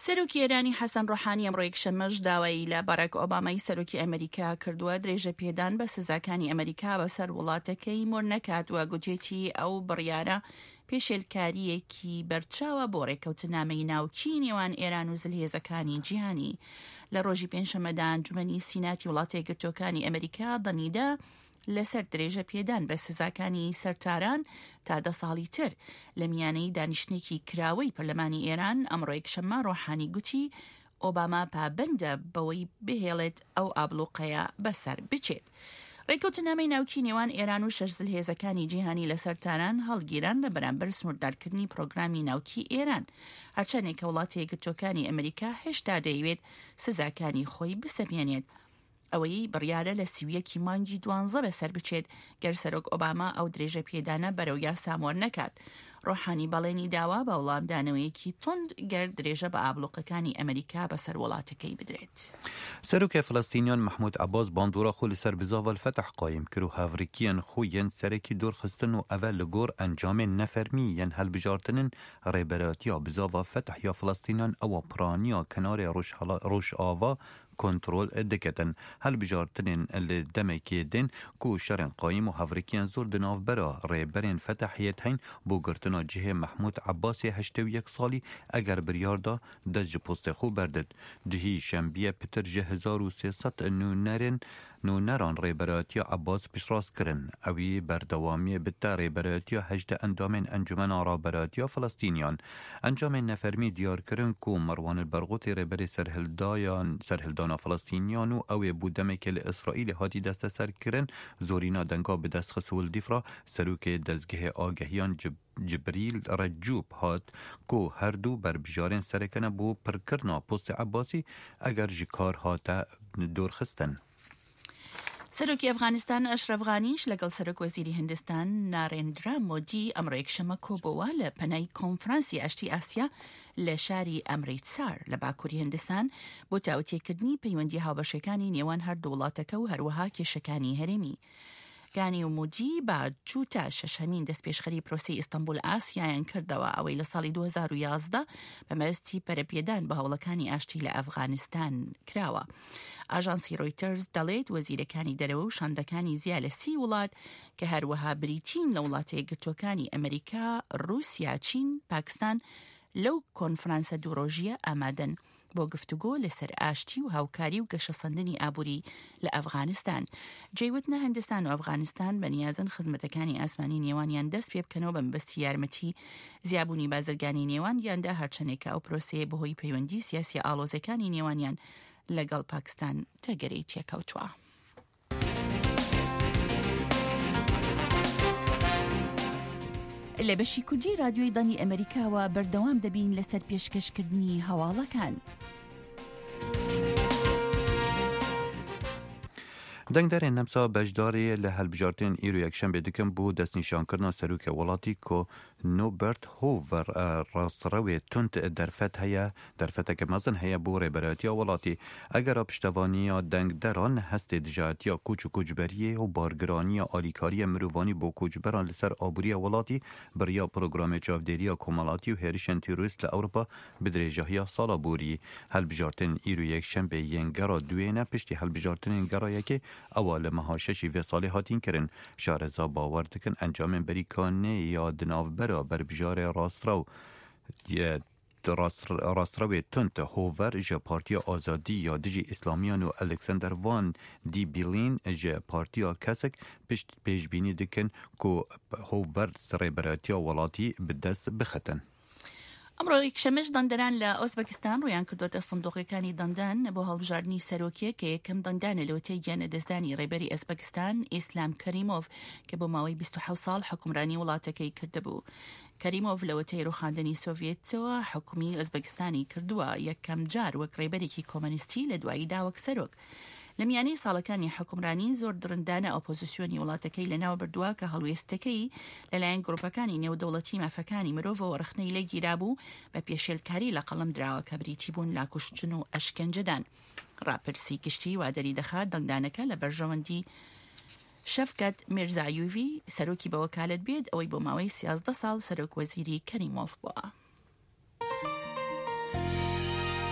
سەرۆکی ئێرانی حەسەن ڕۆحانی ئەمڕۆ یەکشەممەش داوای لە باراک ئۆبامای سەرۆکی ئەمریکا کردووە درێژە پێدان بە سزاکانی ئەمریکا بەسەر وڵاتەکەی مۆر نەکاتوە گوتێتی ئەو بڕیارە پێشێلکاریەکی بەرچاوە بۆ ڕێکەوتنامەی ناوچی نێوان ئێران و زلهێزەکانی جیهانی. لە ڕۆژی پێنجشەممەدا ئەنجومەنی سیناتی وڵاتە یەکگرتووەکانی ئەمریکا دەنیدا لەسەر درێژە پێدان بە سزاکانی سەرتاران تا 10 ساڵی تر لە میانەی دانیشتێکی کراوەی پەرلەمانی ئێران. ئەمڕۆ یەکشەممە ڕۆحانی گوتی ئۆباما پابەندە بەوەی بهێڵێت ئەو ئابلوقەیە بەسەر بچێت. ڕێکەوتنامەی ناوکی نێوان ئێران و 6 زلهێزەکانی جیهانی لە سەرتاران هەڵگیران لە بەرامبەر سنووردارکردنی پرۆگرامی ناوکی ئێران، هەرچەندێک کە وڵاتە یەکگرتووەکانی ئەمریکا هێشتا دەیەوێت سزاکانی خۆی بسەپێنێت. ئەوەی بڕیارە لە 31 مانگی 12 بەسەر بچێت گەر سەرۆک ئۆباما ئەو درێژە پێدانە بەرەو یاسا مۆر نەکات. ڕۆحانی بەڵێنی داوا بە وەڵامدانەوەیەکی تند گەر درێژە بە ئابلوقەکانی ئەمریکا بەسەر وڵاتەکەی بدرێت. سەرۆکە فلەستینیان محمود عباس باندورا خۆ لەسەر بزاڤ الفتح قایم کرد و هاوڕێکیان خۆ یەن سەرەکی دۆرخستن و ئەڤە لە گۆر ئەنجامێن نەفەرمی یەن هەڵبژارتنن ڕێبەراتیا بزاڤ فتح یا فلەستینیان ئەوە پرانیا کەنارێ ڕۆژئاوا کنترل دکتن هەڵبژارتنên li demekê din ku şerên qayîm û hevrekiyên zor di navbera rêberên Fetahiyê hene bû girtina cihê Mahmud Abbasê 81 salî eger biryar da dest ji postê xwe berdid. Dihî şembiye pitir ji 1300 nûneran rêberatiya Abbas piştrast kirin. Ew ê berdewamiyê bite rêberatiya 18 endamên Encumena Raberatiya Filistîniyan. Encamên nefermî diyar kirin ku Merwan el-Berghutê rêberê serhildana Filistîniyan û ew ê bû demekê li İsraîlê hatî desteser kirin zorîna denga bi dest xist dîfra serokê dezgehê agehiyan Cibrîl Recûb hat ku her du berbijarên serekene bû pirkirina postê Abbasî eger ji kar hate dûrxistin. سەرۆکی ئەفغانستان ئەشرەف غانیش لەگەڵ سەرۆک وەزیری هیندستان نارێندرا مۆدی ئەمڕۆ یەکشەممە کۆبووە لە پەنای کۆنفرانسی ئاشتی ئاسیا لە شاری ئەمریتسار لە باکووری هیندستان بۆ تاوتێکردنی پەیوەندی هاوبەشەکانی نێوان هەردوو وڵاتەکە و هەروەها کێشەکانی هەرێمی. گانی و مودی با جووتە شەشەمین دەستپێشخەری پرۆسی ئیستانبول ئاسیایان کردەوە ئەوەی لە ساڵی 2011 بەمەستی پەرەپێدان بە هەوڵەکانی ئاشتی لە ئەفغانستان کراوە. ئاژانسی ڕۆیتەرز دەڵێت وەزیرەکانی دەرەوە و شاندەکانی زیا لە 30 وڵات کە هەروەها بریتین لە وڵاتە یەکگرتووەکانی ئەمریکا، رووسیا، چین، پاکستان لەو کۆنفرانسە دووڕۆژیە ئامادەن بۆ گفتوگۆ لەسەر ئاشتی و هاوکاری و گەشەسەندنی ئابووری لە ئەفغانستان. جێوتنە هیندستان و ئەفغانستان بەنیازن خزمەتەکانی ئاسمانی نێوانیان دەست پێ بکەنەوە بە مەبەستی یارمەتی زیابوونی بازرگانی نێوانیاندا هەرچەندێک ئەو پرۆسەیە بەهۆی پەیوەندی سیاسی ئاڵۆزەکانی نێوانیان لەگەڵ پاکستان تەگەرەی تێکەوتووە. لە بەشی کوردی رادیۆی دانی ئەمریکاوە بەردەوام دەبین لەسەر پێشکەشکردنی هەواڵەکان. دەنگدارên nemsa beşdarê li helbijartên îro yekşembe dikin bû destnîşankirina serokê welatî ku Norbert Hofer rastrewê tund derfet heye derfeteke mezin heye bû rêberatiya welatî. Egera piştevaniya dengdaran hestê dijatiya kûç û kûçberiyê û bargiraniya alîkariya mirovanî bo kûçberan li ser aboriya welatî biriya programê çavdêriya komalatî û herişên terorîst li Ewropa bi dirêjahiya sala borî. Helbijartên îro yekşembe yên gera duêne piştî helbijartinên gera yekê اوا لمها ششی و سالی هاتین کرن. شارزا باور دکن انجام بریکانه یا دناوبرا بر بجار راستراوی تنت هوور جا پارتیا آزادی یا دیجی اسلامیان و الکساندر وان دی بیلین جا پارتیا کسک پشت پیشبینی دکن که هوور سریبراتیا ولاتی به دست بختن. ئەمڕۆ یەکشەممەش دەنگدەران لە ئۆزبەکستان ڕویان کردوتە سندوقەکانی دەنگدان بۆ هەڵبژاردننی سەرۆکیە کە یەکەم دەنگدانە لەوتەی گیانە دەستدانی ڕێبەری ئۆزبەکستان ئیسلام کەریمۆڤ کە بۆ ماوەی 27 ساڵ حکومرانی وڵاتەکەی کردبوو. کەریمۆڤ لەوتەی ڕوخاندنی سۆڤێتەوە حکومی ئۆزبەکستانی کردووە یەکەم جار وەک ڕێبەرێکی کۆمەنیستی لە دواییدا وەک سەرۆک. لە میانەی ساڵەکانی حکومرانی زۆر درندانە ئۆپۆزیسیۆنی وڵاتەکەی لەناو بردووە کە هەڵوێستەکەی لەلایەن گروپەکانی نێودەوڵەتی مافەکانی مرۆڤەوە ڕخنەی لەگیرا بوو بە پێشێلکاری لە قەڵم دراوە کە بریتی بوون لا کوشتن و ئەشکەنجەدان. ڕاپرسی گشتی وادەری دەخات دەنگدانەکە لە بەرژەوەندی شەفکەت میرزایۆڤی سەرۆکی بە وەکالەت بێت ئەوەی بۆ ماوەی 13 ساڵ سەرۆک وەزیری کەریمۆڤ بووە.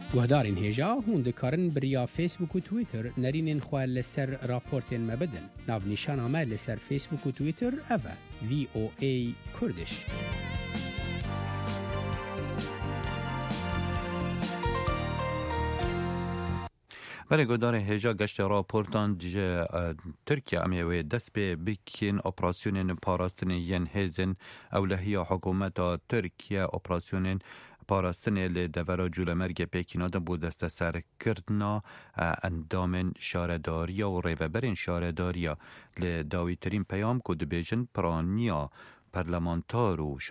گهدارین هیجا هون دکارن بریا فیسبوک و تویتر نرینین خواه لسر راپورتین مبدن ناو نیشان آمه لسر فیسبوک و تویتر اوه VOA کردش. برای گدار هجا گشت راپورتان دیجه ترکیه امیوه دست به بکین اپراسیونین پاراستن ین هزن اولهی حکومت ترکیه اپراسیونین پاراستن لدورا جولمرگ پیکینا دا بود دست سر کردنا اندام شارداریا و ریوبرین شارداریا لداوی ترین پیام کد بیجن پرانیا پرلمانتار و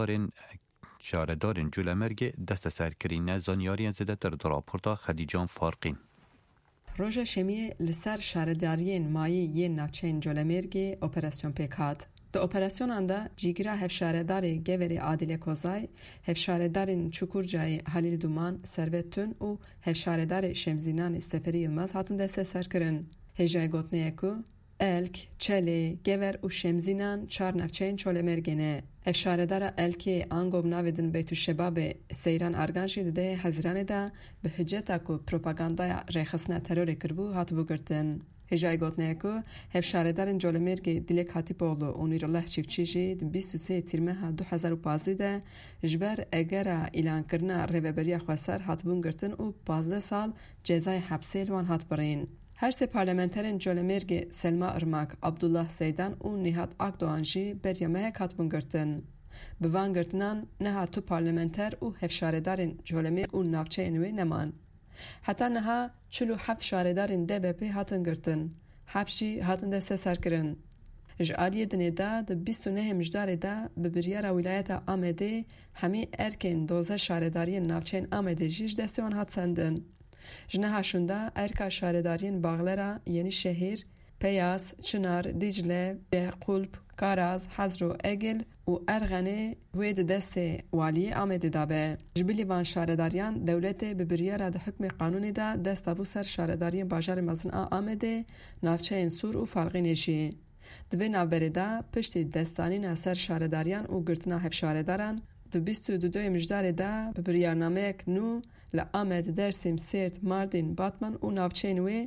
شاردارین جولمرگ دست سر کرین زانیارین زده در راپورتا خدیجان فارقین. روژا شمیه لسر شارداریین مایی یه نفچین جولمرگ اپراسیون پیکات. د اپراسیون انده جیگرا هفشاردار گوری عادل کوزای، هفشاردارین چکورجای حلیل دومان، سروتون و هفشاردار شمزینان سفری یلماز هاتن دسته سر کرن. هجای گوتنه اکو، الک، چله، گور و شمزینان چار نفچین جولمرگینه. هفشاردار الکی آنگوب ناودن بیتو شباب سیران ارگانشی ده حزرانه ده به حجتا کو پروپاگاندای ریخسنه ترور کربو هات بگرتن. هجای گوتنه اکو هفشاردارین جولمرگ دیلک هاتی پولو اونیرالله چیفچیجی 23 تیرمه 2015 ده جبر اگرا اعلان کرنا ریوبریا خواسر هات بونگرتن و 15 سال جزای حبسه لوان هات برین. هر سه پارلمانترین جولمرگ سلما ارماک، عبدالله زیدان و نهاد اکدوانجی بریامه هات بونگرتن. بوان گرتنان نها تو پارلمانتر و هفشاردارین جولمرگ و نافچه انوی نمان. حتی نها 47 شاردارین DBP هاتن گرتن. حبشی هاتن دسته سر کرن. جعالی دنه دا 29 مجدار دا ببریار ولایت آمده همی ارکن 12 شاردارین نافچین آمده جیش دسته وان هات سندن. جنها شوندا ارکا شاردارین باغلرا یعنی شهر، پیاس، چنار، دیجله، قلب، کاراز، حزرو، اگل و ارغنه وید دست والی آمده دابه. جبلی وان شارداریان دولت ببریارا ده حکم قانونی دا دست ابو سر شاردارین باجار مزن آمده نافچه انسور و فرقی نشی. دوی نوبره دا پشتی دستانی ناصر شارداریان و گرتنا هف شارداران دو 22 مجدار دا ببریارنامه نو لآمد درسیم سیرت ماردین باتمن و نافچه نوی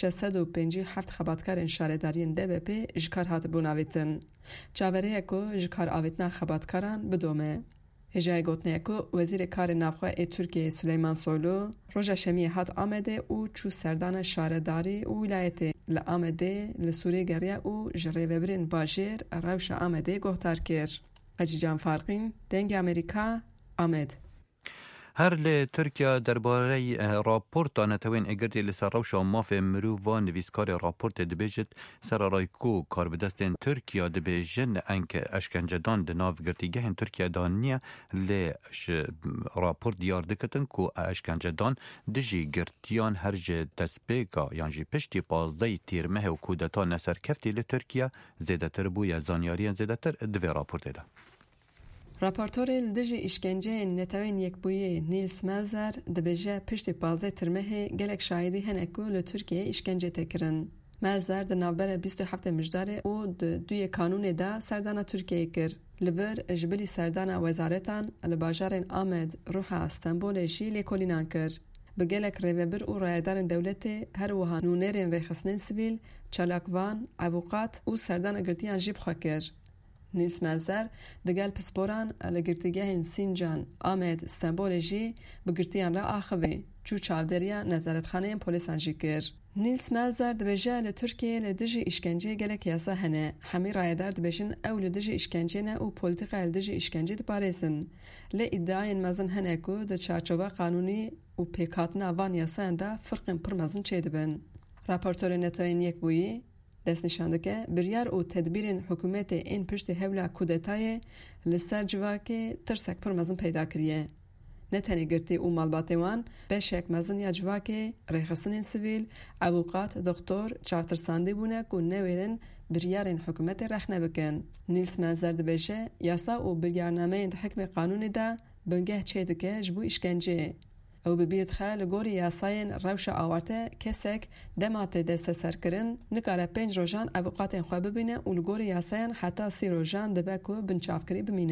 657 خباتکارین شاردارین DBP جکار هات بوناویتن. چاوره اکو جکار آویتنا خباتکاران بدومه. هجای گوتنه اکو وزیر کار نافخواه ترکیه سلیمان سویلو روژا شمیه هات آمده و چو سردان شارداری و ولایت لآمده لسوری گریه و جریوبرین باجر روش آمده گوهتار کر. خدیجان فارقین دنگ امریکا آمد. هر لی ترکیه درباره راپورت نتوین اگردی لسر روش ماف مرو و نویسکار راپورت دبیجت سر رایکو کار بدستین ترکیه دبیجن انک اشکنجدان دناو گرتیگه ترکیه دانیه لی راپورت دیار دکتن که اشکنجدان دجی گرتیان هرج دسپیگا یعنی پشتی 15 تیرمه و کودتا نسر کفتی لی ترکیه زیده تر بویا زانیاریان زیده تر دوی راپورت ده. راپورتور لدجی اشکنجه نتوین یک بویه نیلس ملزر دبیجه پشت 15 ترمه گلک شاهدی هنکو لترکیه اشکنجه تکرن. ملزر د نوبر 27 مجداره و دوی کانون دا سردان ترکیه کر. لبر جبلی سردان وزارتان لباجارن آمد روح استنبول جی لیکولینان کر. بگلک ریوبر و رایدارن دولت هر وها نونرین ریخسنین سویل، چالاکوان، عوقات و سردان اگرتیان جیب خواه کر. نیلس ملزر دگل پسپوران لگرتیگه سینجان آمد استنبول جی بگرتیان را آخوه چو چاودریا نظارتخانه پولیسان جی کر. نیلس ملزر دبیجه لترکیه لدجی اشکنجه گلک یاسا هنه همی رایدار دبیجن او لدجی اشکنجه نه او پولیتیقه لدجی اشکنجه دپارزن لی ادعاین مزن هنه کو ده چارچوبه قانونی و پیکاتنا وان یاسا انده فرقن پر مزن چه دبن. راپورتور نتاین یک بویی دست نشانده که بریار و تدبیرین حکومت این پشت هولا کودتای لسر جواک ترسک پر مزن پیدا کریه. نتنی گرتی او مالباتوان بشک مزن یا جواک ریخستن سویل، عوقات، دکتر، چاوترساندی بونه که نویلن بریارین حکومت رخنه بکن. نیلس ملزر دبیشه یاسا و بریارنامه این حکم قانونی دا بنگه چه دکه جبو اشکنجه. او ببیرد خال گوری یاساین روش آورته کسک دمات دست سر کرن نکاره 5 روزان اوقات خواه ببینه و گوری یاساین حتی 30 روزان دبکو بنچاف کری بمینه.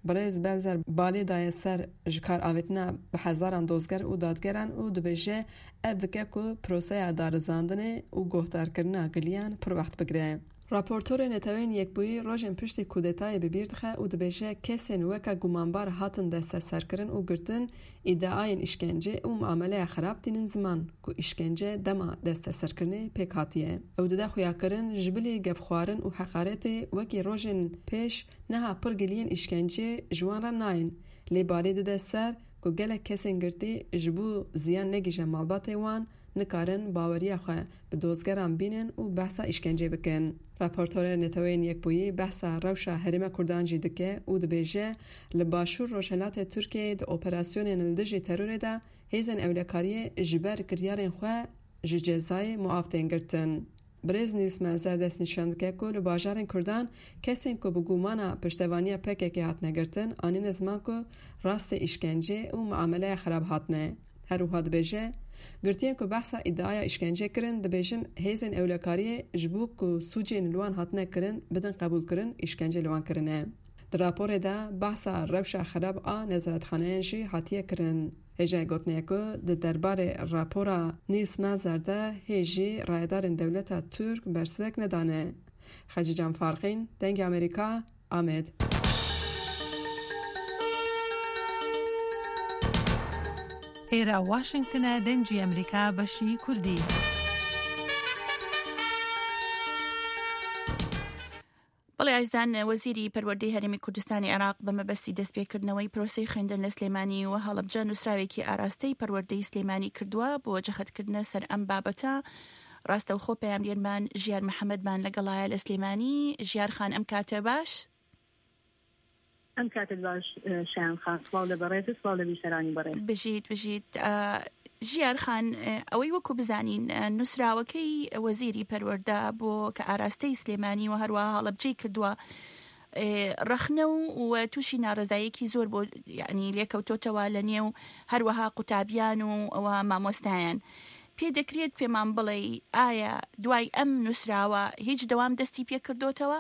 برز بلزر بالی دای سر جکار آویتنا به هزاران دوزگر و دادگران و دبیجه ابدکه که پروسه دارزاندنه و گهدار کرنا گلیان پر وقت بگره. راپورتور نتاوین یک بوی روژن پشت کودتای ببیردخه و دبیجه کسین وکا گمانبار هاتن دست سرکرن و گرتن ادعاین اشکنجه و معامله خراب دینن زمان که اشکنجه دما دست سرکرنه پیک هاتیه. او دده خویا کرن جبلی گفخوارن و حقارت وکی روژن پیش نها پر گلین اشکنجه جوان را ناین. لی بالی دده سر که گله کسین گرتی جبو زیان نگیجه مالبات وان نکارن باوری خواه به دوزگران بینن و بحثا اشکنجه بکن. راپورتور نتاوین یک بویی بحثا روشا حریم کردان جی دکه و دبیجه لباشور روشنات ترکیه ده اپراسیون نلدجی ترور ده هیزن اولکاری جبر کریارین خواه جزای معافتین گرتن. برز نیست منظر دست نشاند که که لباجارین کردان کسین که بگومانا پشتوانی پکه که هات نگرتن آنین زمان که راست اشکنجه و معامله خراب هاتنه. هر روحا دبیجه گرتیان که بحثا ادعای اشکنجه کرن دبیجن هیزن اولکاری جبوک که سوجین لوان هاتنه کرن بدن قبول کرن اشکنجه لوان کرنه. در راپور ده بحثا روشا خراب نظارت خانه شی حاتیه کرن. هجای گوتنه که در دربار راپورا نیس نظر ده هجی رایدارن دولتا ترک برسوک ندانه. خجی جان فارقین دنگ امریکا آمد. ئێرە واشنگتنە دەنگی ئەمریکا بەشی کوردی. بەڵێ ئازان وەزیری پەروەردەی هەرێمی کوردستانی عێراق بە مەبەستی دەستپێکردنەوەی پرۆسەی خوێندن لە سلێمانی و هەڵەبجە نووسراوێکی ئاراستەی پەروەردەی سلێمانی کردووە بۆ جەختکردنە سەر ئەم بابەتە. ڕاستەوخۆ پەیامبێرمان ژیار محەممەدمان لەگەڵایە لە سلێمانی. ژیار خان ئەم کاتە باش؟ ئەم کاتت باش شایان خان، سڵاو لە بەڕێز سڵاو لە بیسەرانی بەڕێز. بژیت ژیار خان، ئەوەی وەکو بزانین نووسراوەکەی وەزیری پەروەردە بۆ کە ئاراستەی سلێمانی و هەروەها هەڵەبجەی کردووە ڕەخنە و تووشی ناڕزایەکی زۆر بۆ یعنی لێکەوتۆتەوە لە نێو هەروەها قوتابیان و ئەوە مامۆستایان. پێ دەکرێت پێمان بڵێ ئایا دوای ئەم نووسراوە هیچ دەوام دەستی پێ کردوتەوە؟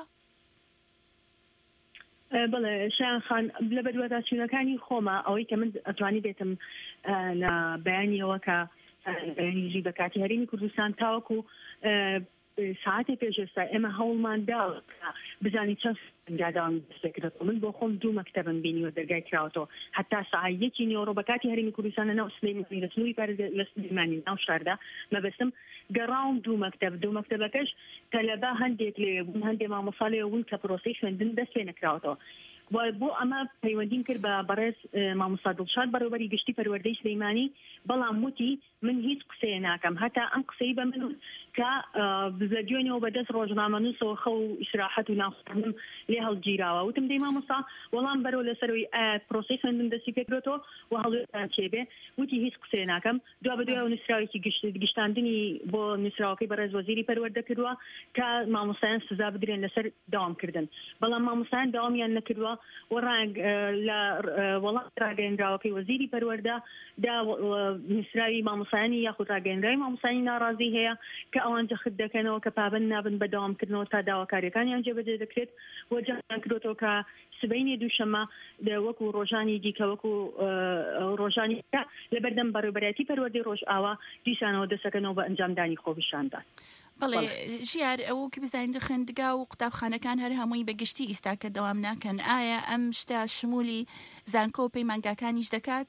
بەڵێ شایان خان، لە بەدوەداچوونەکانی خۆمە ئەوەی کە من ئەتوانی بێتم لە بەیانیەوە کە بەیانیژی بە کاتی هەرێمی کوردستان تاوەکو ساعتی پێش ئێستا ئێمە هەوڵمان داوە بزانی چەند داداوام دەستێکرێت. من بۆ خۆم 2 مەکتەبم بینیوە دەرگای کراوەتەوە هەتا ساعەیەکی نیۆڕۆ بە کاتی هەرێمی کوردستانە ناو سلێمانی لە سنووری لە سلێمانی ناو شاردا مەبەستم گەڕاوم 2 مەکتەبەکەش تەلەبە هەندێک لێ بوون، هەندێک مامۆستا لێ بوون کە پرۆسەی خوێندن دەست پێ نەکراوەتەوە. بۆ ئەمە پەیوەندیم کرد بە بەڕێز مامۆستا دڵشاد بەڕێوەبەری گشتی پەروەردەی سلێمانی، بەڵام وتی من هیچ قسەیە ناکەم. هەتا ئەم قسەی بە من کە لە دوێنێەوە بەدەست ڕۆژنامەنووسەوە خەو و ئیسراحەت و ناخواردنم لێ هەڵگیراوە. وتم دەی مامۆستا وەڵام بەرەو لەسەرەوەی پرۆسەی خوێندن دەستی پێکرێتەوە و هەڵوێتان چێبێ. وتی هیچ قسەیە ناکەم. دوا بەدوای نووسراوێکی گشتاندنی بۆ نووسراوەکەی بەڕێز وەزیری پەروەردە کردووە کە مامۆستایان سزا بدرێن لەسەر داوامکردن، بەڵام مامۆستایان داوامیان نەکردووە و لە وەڵام ڕاگەیەنراوەکەی وەزیری پەروەردە دا نووسراوی مامۆستایانی یاخود ڕاگەیەنراوی مامۆستانی ناڕازی هەیە کە ئەوان جەخت دەکەنەوە کە پابەند نابن بە داوامکردنەوە تا داواکاریەکانیان جێبەجێ دەکرێت و جەختیان کردوێتەوە کە سبەینی دووشەمە وەکو ڕۆژانی دیکە وەکو ڕۆژانی لەبەردەم بەڕێوەبەرەتی پەروەردەی ڕۆژئاوا دیسانەوە دەسەکەنەوە بە ئەنجامدانی خۆپیشاندان. بەڵێ ژیار، ئەوە کە بزانین خوێندگا و قوتابخانەکان هەر هەمووی بەگشتی ئیستا کە دەوام ناکەن، ئایا ئەم شتە شمولی زانکۆ و پەیمانگاکانیش دەکات؟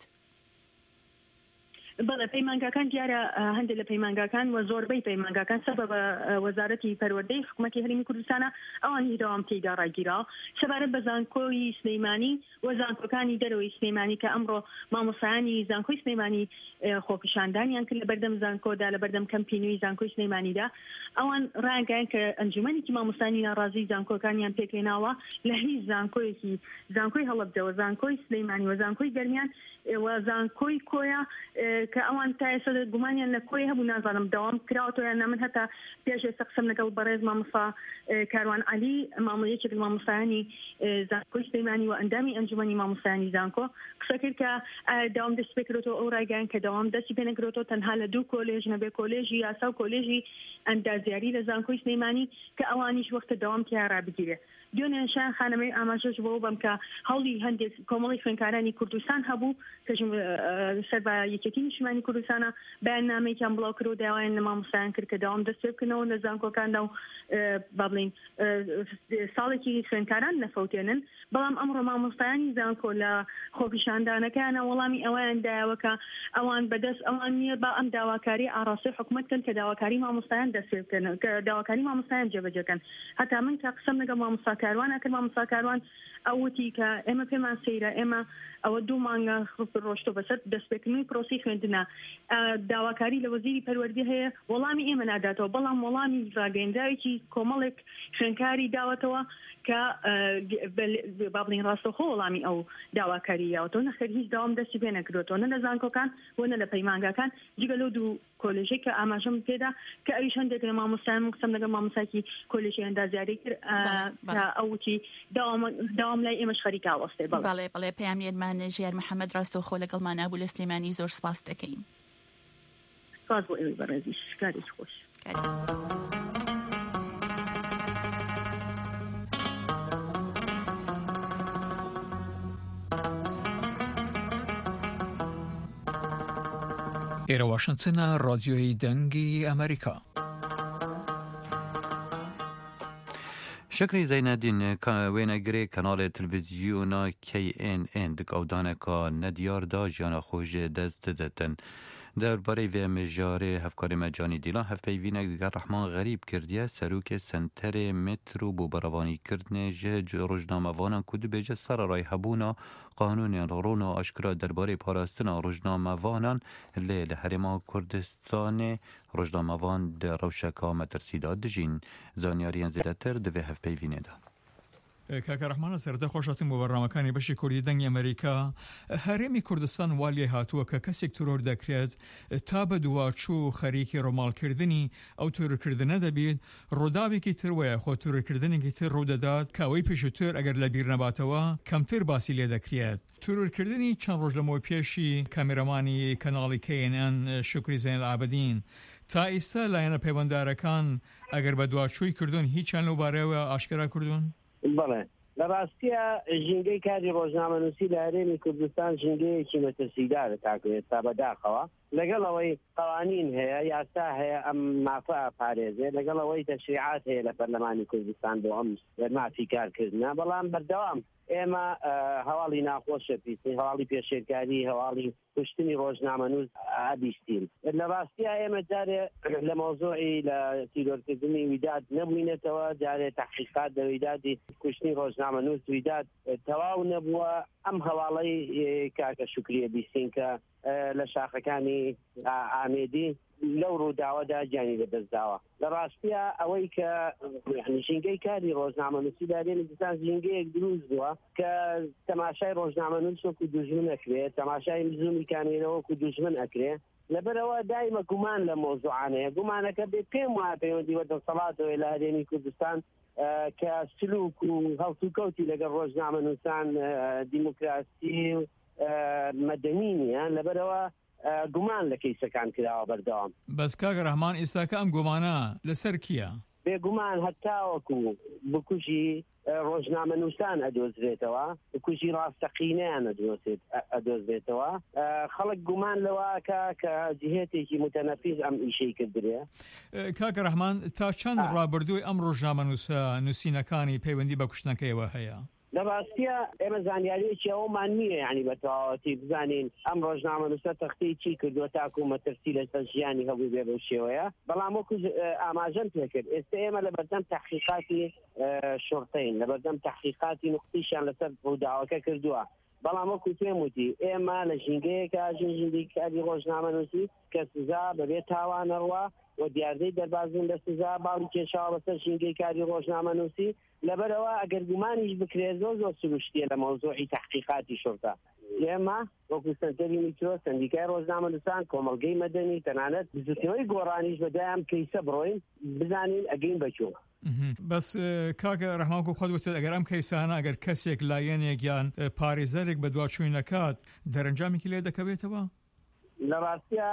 بەڵێ پەیمانگاکان دیارە هەندێک لە پەیمانگاکان و زۆربەی پەیمانگاکان سەبەب وەزارەتی پەروەردەی حکوومەتی هەرێمی کوردستانە ئەوانی دەوام تێیدا ڕاگیراوە سەبارەت بە زانکۆی سلەیمانی و زانکۆکانی دەرەوەی سلەیمانی کە ئەمڕۆ مامۆستایانی زانکۆی سلەیمانی خۆپیشاندانیان کرد لە بەردەم زانکۆدا لە بەردەم کەمپینوی زانکۆی سلەیمانیدا. ئەوان ڕایگەیان کە ئەنجومەنێکی مامۆستانی ناڕازی زانکۆکانیان پێکێناوە لە هیچ زانکۆیەکی، زانکۆی هەڵەبجەوە، زانکۆی سلەیمانی و زانکۆی گەرمیان و زانکۆی کۆیە کە ئەوان تا ئێستا گومانیان لە کۆی هەبوو، نازانم داوام کراوەتەوە یان نە. من هەتا پێش ئێستا قسەم لەگەڵ بەڕێز مامۆستا کاروان عەلی یەکێک لە مامۆستایانی زانکۆی سلەیمانی و ئەندامی ئەنجومەنی مامۆستایانی زانکۆ قسە کرد کە داوام دەست پێکرێتەوە ئەو ڕایگەیان کە داوام دەستی پێ نەکرێتەوە تەنها لە 2 کۆلێژ نەبێ کۆلێژی یاسا و کۆلێژی ئەندازیاری لە زانکۆی سلەیمانی کە ئەوانیش وەختە داوام تیا ڕابگیرێ. دوێنێشان خانەمەی ئاماژەش بۆ بەم کە هەوڵی هەندێک کۆمەڵی خوێندکارانی کوردستان هەبوو کە سەر بە یەکێتی نیشتیمانی کوردستانە بەیاننامەیەکیان بڵاو کرد و داوایان لە مامۆستایان کرد کە داوام دەست پێ بکەنەوە لە زانکۆکاندا و با بڵین ساڵێکی خوێندکاران نەفەوتێنن بەڵام ئەمڕۆ مامۆستایانی زانکۆ لە خۆپیشاندانەکانە وەڵامی ئەویان دایەوە کە ئەوان بەدەست ئەوان نییە با ئەم داواکاری ئاڕاستی حکوومەتکەن کە داواکاری مامۆستایان دەست پێ بکەن کە داواکاری مامۆستایان جێبەجێکەن هەتا من کە قسەم لەگەڵ مامۆستاکاروان ئەکرد مامۆستاکاروان ئەوتی کە ئێمە پێمان سەیرە ئێمە ئەوە 2 مانگە ڕۆشتۆ بەسەر دەستپێکردنی پرۆسی خوێندنە داواکاری لە وەزیری پەروەردی هەیە وەڵامی ئێمە ناداتەوە بەڵام وەڵامی ڕاگەیەندراوێکی کۆمەڵێک خوێندکاری داوەتەوە کە با بڵین ڕاستەوخۆ وەڵامی ئەو داواکاری یاوەتەوە نەخێر هیچ داوام دەستی پێ نەکردوێتەوە نە لە زانکۆکان وەنە لە پەیمانگاکان جگە لەو 2 کۆلێژێک کە ئاماژەم پێدا کە ئەویش هەندێک لە مامۆستایان قسەم لەگەڵ مامۆستاکی کۆلێژی ئەندازیاری کرد کە ئەوتی داوام لای ئێمەش خەریکا وەستێ بەڵێ پەیامێرمان ژیار محەممەد ڕاستەوخۆ لەگەڵمان نبوو لە سلێمانی زۆر سپاس دەکەین سپاس بۆ ئێوەی بەڕێزی کاری خۆش ئێرە واشنگتنە ڕادیۆی دەنگی ئەمریکا. شکری زینالدین وێنەگرێ کەناڵی تلڤیزیۆنا KNN دکەوتانێکە نەدیار دا ژیانە خۆش دەست دەدەن. دەربارەی vê mijارê hevkarê Canî Dîlan hevpeyvînek diger Rehman Xerîb kirdiye serokê senterê metro bû beravanîkirinê ji rojnamevanan ku dibêje sererayê hebûna qanûnên rona aşkira derbarê parastina rojnamevanan lê li Herêma Kurdistanê rojnamevan di rewşeka metirsîda dijîn. Zanyariyên zêdetir di vê hevpeyvînê de. کاکە ڕەحمانە سەردە خۆشاتم بۆ بەڕامەکانی بەشی کوردی دەنگی ئەمریکا. هەرێمی کوردستان والیە هاتووە کە کەسێک ترۆر دەکرێت تا بە دواچوو خەریکی ڕۆماڵکردنی ئەو تورکردنە دەبێت ڕووداوێکی تر وایە خۆ تورکردنێکی تر ڕوودەدات کاوەی پێشووتر ئەگەر لە بیر نەباتەوە کەمتر باسی لێ دەکرێت. تورکردنی چەند ڕۆژ لەمەوە پێشی کامێرەمانی کەناڵی KNN شکری زەینالعابدین تا ئێستا لایەنە پەیوەنددارەکان ئەگەر بە دواچووی کردوون هیچیان لەو بارەیەوە ئاشکرا کردوون؟ بەڵێ لە ڕاستیە ژینگەی کاری ڕۆژنامەنووسی لە هەرێمی کوردستان ژینگەیەکی مەترسیدارە تاکرێت تا بەداخەوە لەگەڵ ئەوەی قوانین هەیە یاسا هەیە ئەم مافە پارێزێ لەگەڵ ئەوەی تەشریعات هەیە لە پەرلەمانی کوردستان بۆ ئەم مافی کارکردنە بەڵام بەردەوام ئێمە هەواڵی ناخۆشە پیسی هەواڵی پێشێرکاری هەواڵی کوشتنی ڕۆژنامەنووس ئابیستین لە ڕاستیە ئێمە جارێ لە مۆزوعی لە تیرۆرکردنی ویداد نەبووینێتەوە جارێ تحقیقات لە ویدادی کوشتنی ڕۆژنامەنووس ویداد تەواو نەبووە ئەم هەواڵەی کاکە شکریە بیستین کە لە شاخەکانی ئامێدی لەو ڕووداوەدا گیانی لەدەستداوە لە ڕاستیە ئەوەی کە ژینگەی کاری ڕۆژنامەنووسی لارێنی کوردستان ژینگەیەک دروست بووە کە تەماشای ڕۆژنامەنووس وەکو دوژمن ئەکرێت تەماشای نزومی کامێرە وەکو دوژمن ئەکرێت لەبەرەوە دایمە گومان لە مۆزوعانەیە گومانەکە بێ پێم وایە پەیوەندی وەدەسەڵاتەوەی لە هەرێمی کوردستان کە سلوک و هەڵسوکەوتی لەگەڵ ڕۆژنامەنووسان دیموکراسی و مەدەنی نیە لەبەرەوە گومان لە کەیسەکان کراوە بەردەوام. بەس کاکە ڕەحمان ئێستاکە ئەم گومانە لەسەر کیە؟ بێگومان هەتاوەکو بکوژی ڕۆژنامەنووسان ئەدۆزرێتەوە بکوژی ڕاستەقینەیان ئەدۆزرێتەوە خەڵک گومان لەوەکە کە جهێتێکی متەنەفیز ئەم ئیشەی کردرێ. کاکە ڕەحمان تا چەند ڕابردووی ئەم ڕۆژنامەنووسە نووسینەکانی پەیوەندی بە کوشتنەکەیەوە هەیە؟ لە ڕاستیە ئێمە زانیاریەکی ئەومان نییە یعنی بە تەواوەتی بزانین ئەم ڕۆژنامەنووسە تەختەی چی کردووە تاکو مەترسی لەسەر ژیانی هەبوو بێ بەو شێوەیە بەڵام وەکو ئاماژەم پێکرد ئێستا ئێمە لە بەردەم تەحقیقاتی شۆرتەین لە بەردەم تەحقیقاتی نوقتیشیان لەسەر ڕووداوەکە کردووە بەڵام وەکو پێم وتی ئێمە لە ژینگەیەکە ژینگەی کاری ڕۆژنامەنووسی کە سزا بەبێ تاوانەڕوا و دیاردەی دەربازن لە سزا باڵی کێشاوە بەسەر ژینگەی کاری ڕۆژنامەنووسی لەبەرەوە ئەگەر گومانیش بکرێت زۆر سروشتیە لە مۆزوعی تحقیقاتی شۆرتە ئێمە وەکو سەنتەری میترۆ سەندیکای ڕۆژنامەنووسان کۆمەڵگەی مەدەنی تەنانەت بزوتنەوەی گۆڕانیش بەدایان کەیسە بڕۆین بزانین ئەگەین بەچوو. بەس کاکە ڕەحمانکو خۆت وتێت ئەگەر ئەم کەیسانە ئەگەر کەسێک لایەنێک یان پارێزەرێک بە دواچووی نەکات دەرەنجامێکی لێ دەکەوێتەوە؟ لە ڕاستیە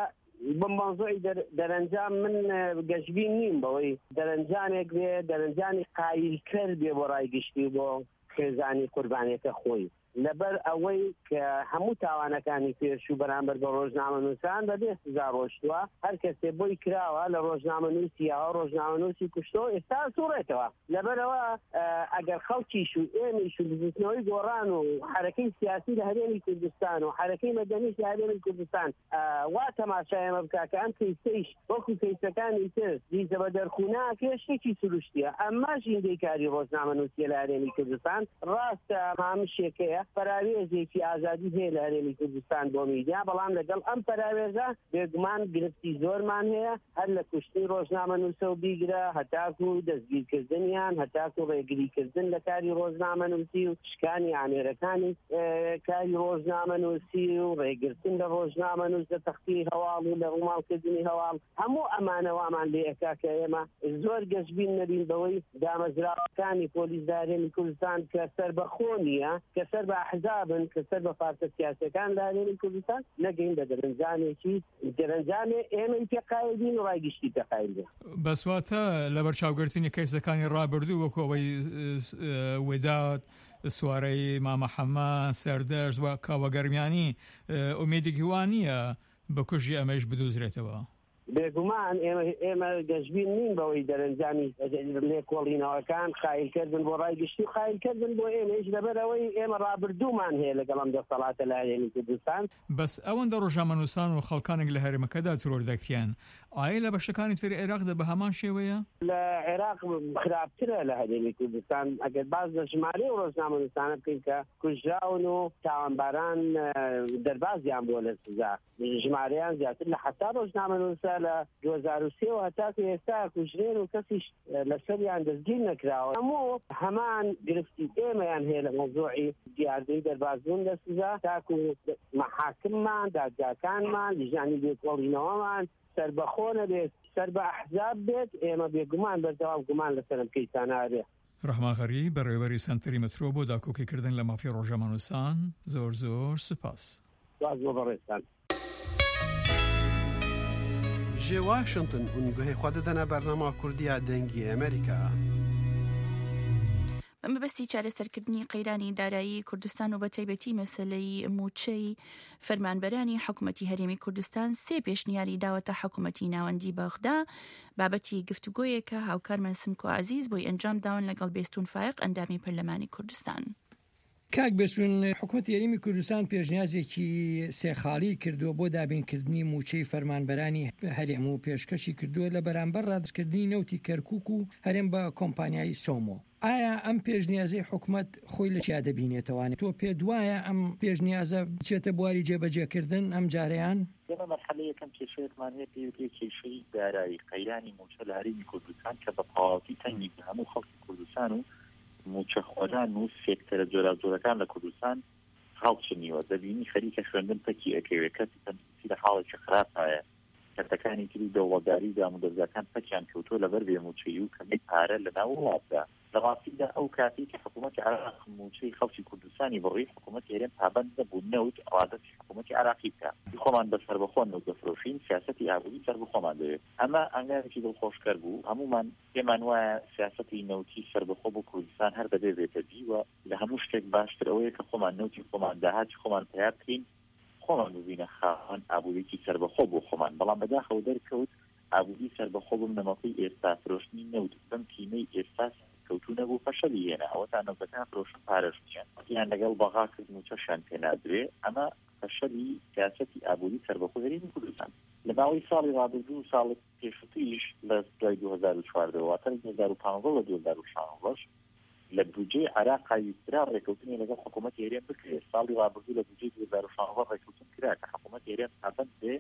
بموضوعی دەرەنجام من گەشتبین نیم بەوەی دەرەنجانێک بێ دەرەنجانی قایلکرد بێ بۆ ڕایگشتی بۆ خێزانی قوربانیەکە خۆی لەبەر ئەوەی کە هەموو تاوانەکانی پێش و بەرامبەر بە ڕۆژنامەنووسان بەبێ سزا ڕۆشتووە هەر کەسێ بۆی کراوە لە ڕۆژنامەنووسی یا ڕۆژنامەنووسی کوشتەوە ئێستا سوڕێتەوە لەبەرەوە ئەگەر خەڵکیش و ئێمەش و بزنەوەی گۆڕان و حرەکەی سیاسی لە هەرێمی کوردستان و حرەکەی مەدەنیش لە هەرێمی کوردستان وا تەماشای ئەمە بکا کە ئەم کەیسەیش وەکو کەیسەکانی تر دیزە بە دەرخونا کێشتێکی سروشتیە ئەمما ژیندەی کاری ڕۆژنامەنووسیە لە هەرێمی کوردستان ڕاستە مامشێکەیە پەراوێزێکی ئازادی هەیە لە هەرێمی کوردستان بۆ میدیا بەڵام لەگەڵ ئەم پەراوێزە بێگومان گرفتی زۆرمان هەیە هەر لە کوشتنی ڕۆژنامەنووسە و بیگرە هەتاکو دەستگیرکردنیان هەتاکو ڕێگریکردن لە کاری ڕۆژنامەنووسی و شکانی ئامێرەکانی کاری ڕۆژنامەنووسی و ڕێگرتن لە ڕۆژنامەنووس لە تەختی هەواڵ و لە ڕووماڵکردنی هەواڵ هەموو ئەمانەوامان لێ ئەکا کە ئێمە زۆر گەشتبین نەبین بەوەی دامەزراوەکانی پۆلیس لە هەرێمی کوردستان کە سەربەخۆ نییە کە سەر بە ئەحزابن کە سەر بە پارتە سیاسەکان لە هەرێمی کوردستان نەگەین بە دەرەنجانێ ئێمەی پێقایلین و ڕایگشتی پێقایلین بەسواتە لە بەرچاوگرتنی کەیسەکانی ڕابردوو وەکو ئەوەی وێداد سوارەی مامەحەممە سەردەرز و کاوەگەرمیانی ئومێدێکی وان نییە بە کوژی ئەمەش بدوزرێتەوە بێگومان ئێمە گەشتبین نین بەوەی دەرەنجامی لێکۆڵینەوەکان خایلکردن بۆ ڕایگشتی و خایلکردن بۆ ئێمەش لەبەرەوەی ئێمە ڕابردوومان هەیە لەگەڵ ئەم دەسەڵاتە لە هەرێمی کوردستان بەس ئەوەندە ڕۆژنامەنووسان و خەڵکانێک لە هەرێمەکەدا ترۆر دەکرێن ئایا لە بەشەکانی تری عێراقدا بە هەمان شێوەیە؟ لە عێراق خراپترە لە هەرێمی کوردستان ئەگەر باز لە ژمارەی ڕۆژنامەنووسانە بکەین کە کوژراون و تاوانباران دەربازیان بۆ لە سزا ژمارەیان زیاتر لە حتا ڕۆژنامەنووسە لە 2003 و هەتاکو ئێستا کوژرێن و کەسیش لەسەریان دەستگیر نەکراوە هەموو هەمان گرفتی ئێمەیان هەیە لە مۆزوعی دیاردەی دەربازبوون لە سزا تاکو مەحاکممان دادگاکانمان لیژانی لێکۆڵینەوەمان سەربەخۆ نەبێت سەر بە ئەحزاب بێت ئێمە بێگومان بەردەوام گومان لەسەرم کەیسانە بێت ڕەحمان غەریب بەڕێوەبەری سەنتەری مەترۆ بۆ داکۆکیکردن لە مافی ڕۆژنامەنووسان زۆر سوپاس. باز بۆ بەڕێستان. جێ واشنگتن هونگوهی خوا دەدەنە بەرنامە کوردیە دەنگی ئەمریکا. مەبەستی چارەسەرکردنی قەیرانی دارایی کوردستان و بەتایبەتی مەسەلەی موچەی فەرمانبەرانی حکوومەتی هەرێمی کوردستان سێ پێشنیاری داوەتە حکوومەتی ناوەندی بەغدا بابەتی گفتوگۆیەکە هاوکارمان سمکۆ عەزیز بۆی ئەنجام داون لەگەڵ بێستون فایق ئەندامی پەرلەمانی کوردستان. کاک بێسون حکوومەتی هەرێمی کوردستان پێشنیازێکی سێخاڵی کردووە بۆ دابینکردنی موچەی فەرمانبەرانی هەرێم و پێشکەشی کردووە لە بەرامبەر ڕادستکردنی نەوتی کەرکووک و هەرێم بە کۆمپانیای سۆمۆ. ئایا ئەم پێشنیازەی حکوومەت خۆی لە چیا دەبینێتەوانێت تۆ پێ دوایە ئەم پێشنیازە بچێتە بواری جێبەجێکردن ئەم جارەیان؟ ئێمە مەرحەلە یەکەم کێشەیەکمان هەیە پێوتێ کێشەی دارایی قەیرانی موچە لە هەرێمی کوردستان کە بە تەواوی تەنگی هەموو خەڵکی کوردستان و موچەخۆران و سێکتەرە جۆرەجۆرەکان لە کوردستان هاوچنیوە دەبینی خەریکە خوێندن پەکی ئەکەوێت کەسی تەندروستی لە حاڵێکی خراپایە کەتەکانی تری دەوڵەتداری دامودەرگاکان پەکیان کەوتۆ لەبەر بێ موچەی و کەمەی پارە لە ناو وڵاتدا لە ڕاستیدا ئەو کاتی کە حکوومەتی عێراق موچەی خەڵکی کوردستانی بڕی حکوومەتی هەرێم پابەند نەبوو نەوت عادەتی حکوومەتی عێراقی بکە خۆمان بەسەر بەخۆ نەوت دەفرۆشین سیاسەتی ئابووری سەر بەخۆمان دەوێت ئەمە ئەنگارێکی دڵخۆشکەر بوو هەمومان پێمان وایە سیاسەتی نەوتی سەربەخۆ بۆ کوردستان هەر بەبێ بێتە دیوە لە هەموو شتێک باشتر ئەوەیە کە خۆمان نەوتی خۆمان داهاتی خۆمان تیار بکەین خۆمان ببینە خاوەن ئابووریکی سەربەخۆ بۆ خۆمان بەڵام بەداخەوە دەرکەوت ئابووری سەربەخۆ بم نەمەقی ئێستا فرۆشتنی نەوت بم تیمەی ئێستا کەوتونە بۆ فەشەلی هێنا ئەوەتان نەوتەکان فرۆشن پارەشتیان یان لەگەڵ بەغاکردن و چەشان پێنادرێ ئەمە فەشەلی سیاسەتی ئابووری سەربەخۆ هەرێمی کوردستان لە ماوەی ساڵی ڕابردوو و ساڵی پێشووتیش لە دوای 2014 واتە 2015 و 2016 لە بودجەی عێراق ویسترا ڕێکەوتنی لەگەڵ حکوومەتی هەرێم بکرێت ساڵی ڕابردوو لە بودجەی 2016 ڕێکەوتن کرا کە حکوومەتی هەرێم پابەند بێ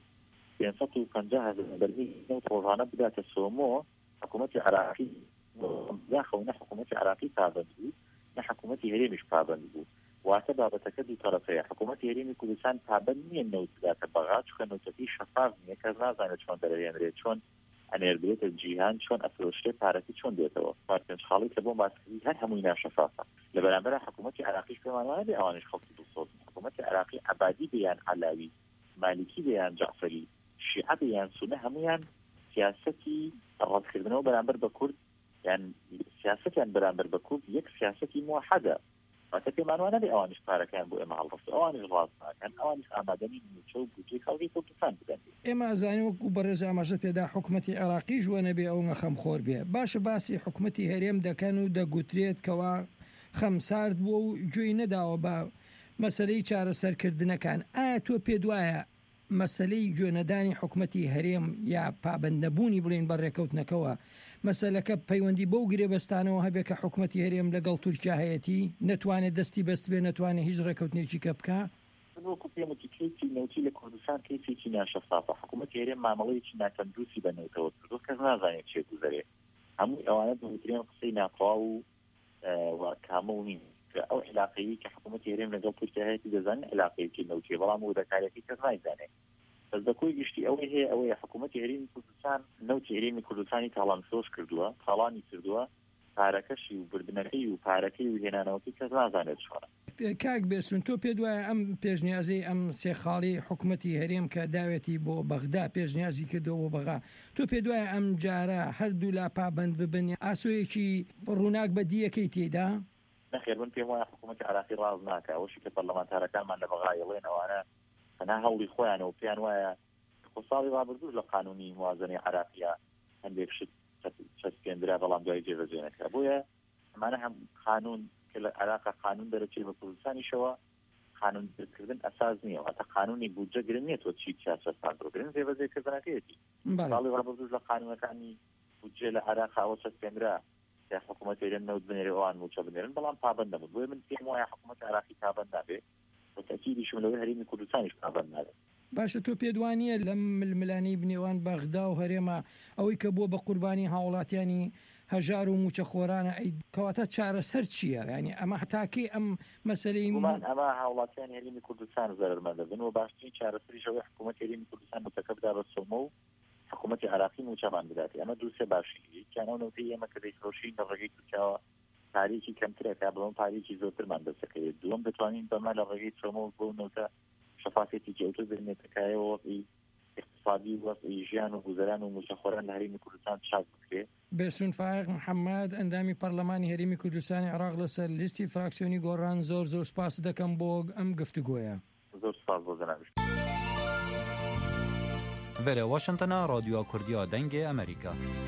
550,000 بەرمیل نەوت ڕۆژانە بداتە سۆمۆ حکوومەتی عێراقی داخەونە حکوومەتی عێراقی پابەند بوو نە حکوومەتی هەرێمیش پابەند بوو واتە بابەتەکە دوو تەرەفەیە حکوومەتی هەرێمی کوردستان پابەند نییە نەوت بداتە بەغا چونکە نەوتەکەی شەفاف نییە کەس نازانێت چۆن دەرەهێنرێت چۆن ئەنێردرێتە جیهان چۆن ئەفرۆشتێ پارەتی چۆن دێتەوە پارتنجخاڵی کە بۆ ماسکردی هەر هەمووی ناشەفافە لە بەرامبەر حکوومەتی عێراقیش پێمان وایە بێ ئەوانش خەڵکی دڵسۆز حکوومەتی عێراقی عەبادی بێیان عەلاوی مالیکی بێیان جەعفەری شیعە یان سونە هەمویان سیاسەتی ڕازکردنەوە بەرامبەر بە کورد یان سیاسەتیان بەرامبەر بە کورد یەک سیاسەتی موحەدە واتە پێمانوانە بێ ئەوانش پارەکەیان بۆ ئێمە هەڵبەست ئەوانش ڕاست ناکەن ئەوانش ئامادەنی موچە و بودجەی خەڵکی کوردستان بدەن ئێمە ئازانین وەکو بەڕێز ئاماژە پێدا حکوومەتی عێراقی ژوە نەبێ ئەو نەخەمخۆر بێ باشە باسی حکوومەتی هەرێم دەکەن و دەگوترێت کەوا خەمسارد بووە و گوێی نەداوە بە مەسەلەی چارەسەرکردنەکان ئایا تۆ پێ دوایە مەسەلەی گوێنەدانی حکوومەتی هەرێم یا پابەندەبوونی بڵێن بە ڕێکەوتنەکەەوە مەسەلەکە پەیوەندی بەو گرێبەستانەوە هەبێت کە حکوومەتی هەرێم لەگەڵ تورکیا هەیەتی نەتوانێت دەستی بەست بێ نەتوانێت هیچ ڕێکەوتنێکی کە بکە وەکو پێمەتی کەیسی نەوتی لە کوردستان کەیسێکی ناشەفافە حکوومەتی هەرێم مامەڵەیەکی ناتەندروستی بەنەوتەوە کردو کەس نازانێت چێ گوزەرێ هەموو ئەوانە دەوترێن قسەی ناخوا و کامڵ نین ئەو علاقەیە کە حکوومەتی هەرێم لەگەڵ تورکیا هەیەتی دەزانێت علاقەیەکی نەوتێ بەڵام وەدەکارێکی کەس نایزانێت بەس دەکۆی گشتی ئەوەی هەیە ئەوەیە حکوومەتی هەرێمی کوردستان نەوتی هەرێمی کوردستانی تاڵانسۆش کردووە تاڵانی کردووە پارەکەشی و بردنەکەی و پارەکەی و هێنانەوەی کەس نازانێت چۆنە کاک بێسون تۆ پێ دوایە ئەم پێشنیازەی ئەم سێخاڵی حکوومەتی هەرێم کە داوێتی بۆ بەغدا پێشنیازی کردەوە بەغا تۆ پێ دوایە ئەم جارە هەردوو لا پابند ببن ئاسۆیەکی ڕووناک بە دیەکەی تێدا نەخێر من پێم وایە حکوومەتی عێراقی ڕاز ناکە ئەوەشی کە پەرلەمانتارەکانمان لە بەغا یڵێن ئەوانە هەنا هەوڵی خۆیانەوە پێیان وایە خۆساڵی ڕابردوو لە قانونی موازنەی عێراقیە هەندێک شت چەسپێنرا بەڵام دوای جێبەجێ نەکرا بۆیە ئەمانە هەم قانون کە لە عێراقا قانون دەرەچێت بە کوردستانیشەوە قانون دەرکردن ئەساس نییە واتە قانونی بودجە گرنگ نییە تۆ چی سیاسەتان گرنگ جێبەجێکردنەکەیەتی خاڵی ڕابردوو لە قانونەکانی بودجێ لە عێراقا ئەوە چەسپێنرا یا حکوومەتی هەرێم نەوت بنێرێ ئەوان موچە بنێرن بەڵام پابەند نەبوو بۆیە من پێم وایە حکوومەتی عێراقی پابەند نابێ بەتەکیدیشم لەوەی هەرێمی کوردستانیش پابەند نابێت باشە تۆ پێدوانیە لەم ململانی بنێوان بەغدا و هەرێمە ئەوەی کە بووە بە قوربانی هاوڵاتیانی هەژار و موچە خۆرانە ئەی کەواتە چارەسەر چییە ینی ئەمە هەتاکەی ئەم مەسەلەی ئەمە هاوڵاتیانی هەرێمی کوردستان زەرمەدەبن و باشترین چارەسەریشەوەی حکوومەتی هەرێمی کوردستان متەکە بدا بە سۆمە و حکوومەتی عێراقی موچەمان بداتی ئەمە دووسێ باشی کیانەوەی ئێمە کە دەیفرۆشین لە ڕێگەی تورکیاوە پارێکی کەمترێکا بڵام پارێکی زۆرترمان دەسەکەوێت دووەم دەتوانین بەمە لە ڕێگەی سۆمە بۆ نەوتە شفافێتی جەوتر بنێتەکایەوە وەقی اقتصادی وەقی ژیان و گوزەران و موچەخۆران لە هەرێمی کوردستان چاک بکرێت بێسون فائق محەممەد ئەندامی پەرلەمانی هەرێمی کوردستانی عێراق لەسەر لیستی فراکسیۆنی گۆڕان زۆر سوپاس دەکەم بۆ ئەم گفتوگۆیە زۆر سپاس بۆ جەنابش ڤێرە واشنتنە رادیۆ کوردیا دەنگی ئەمریکا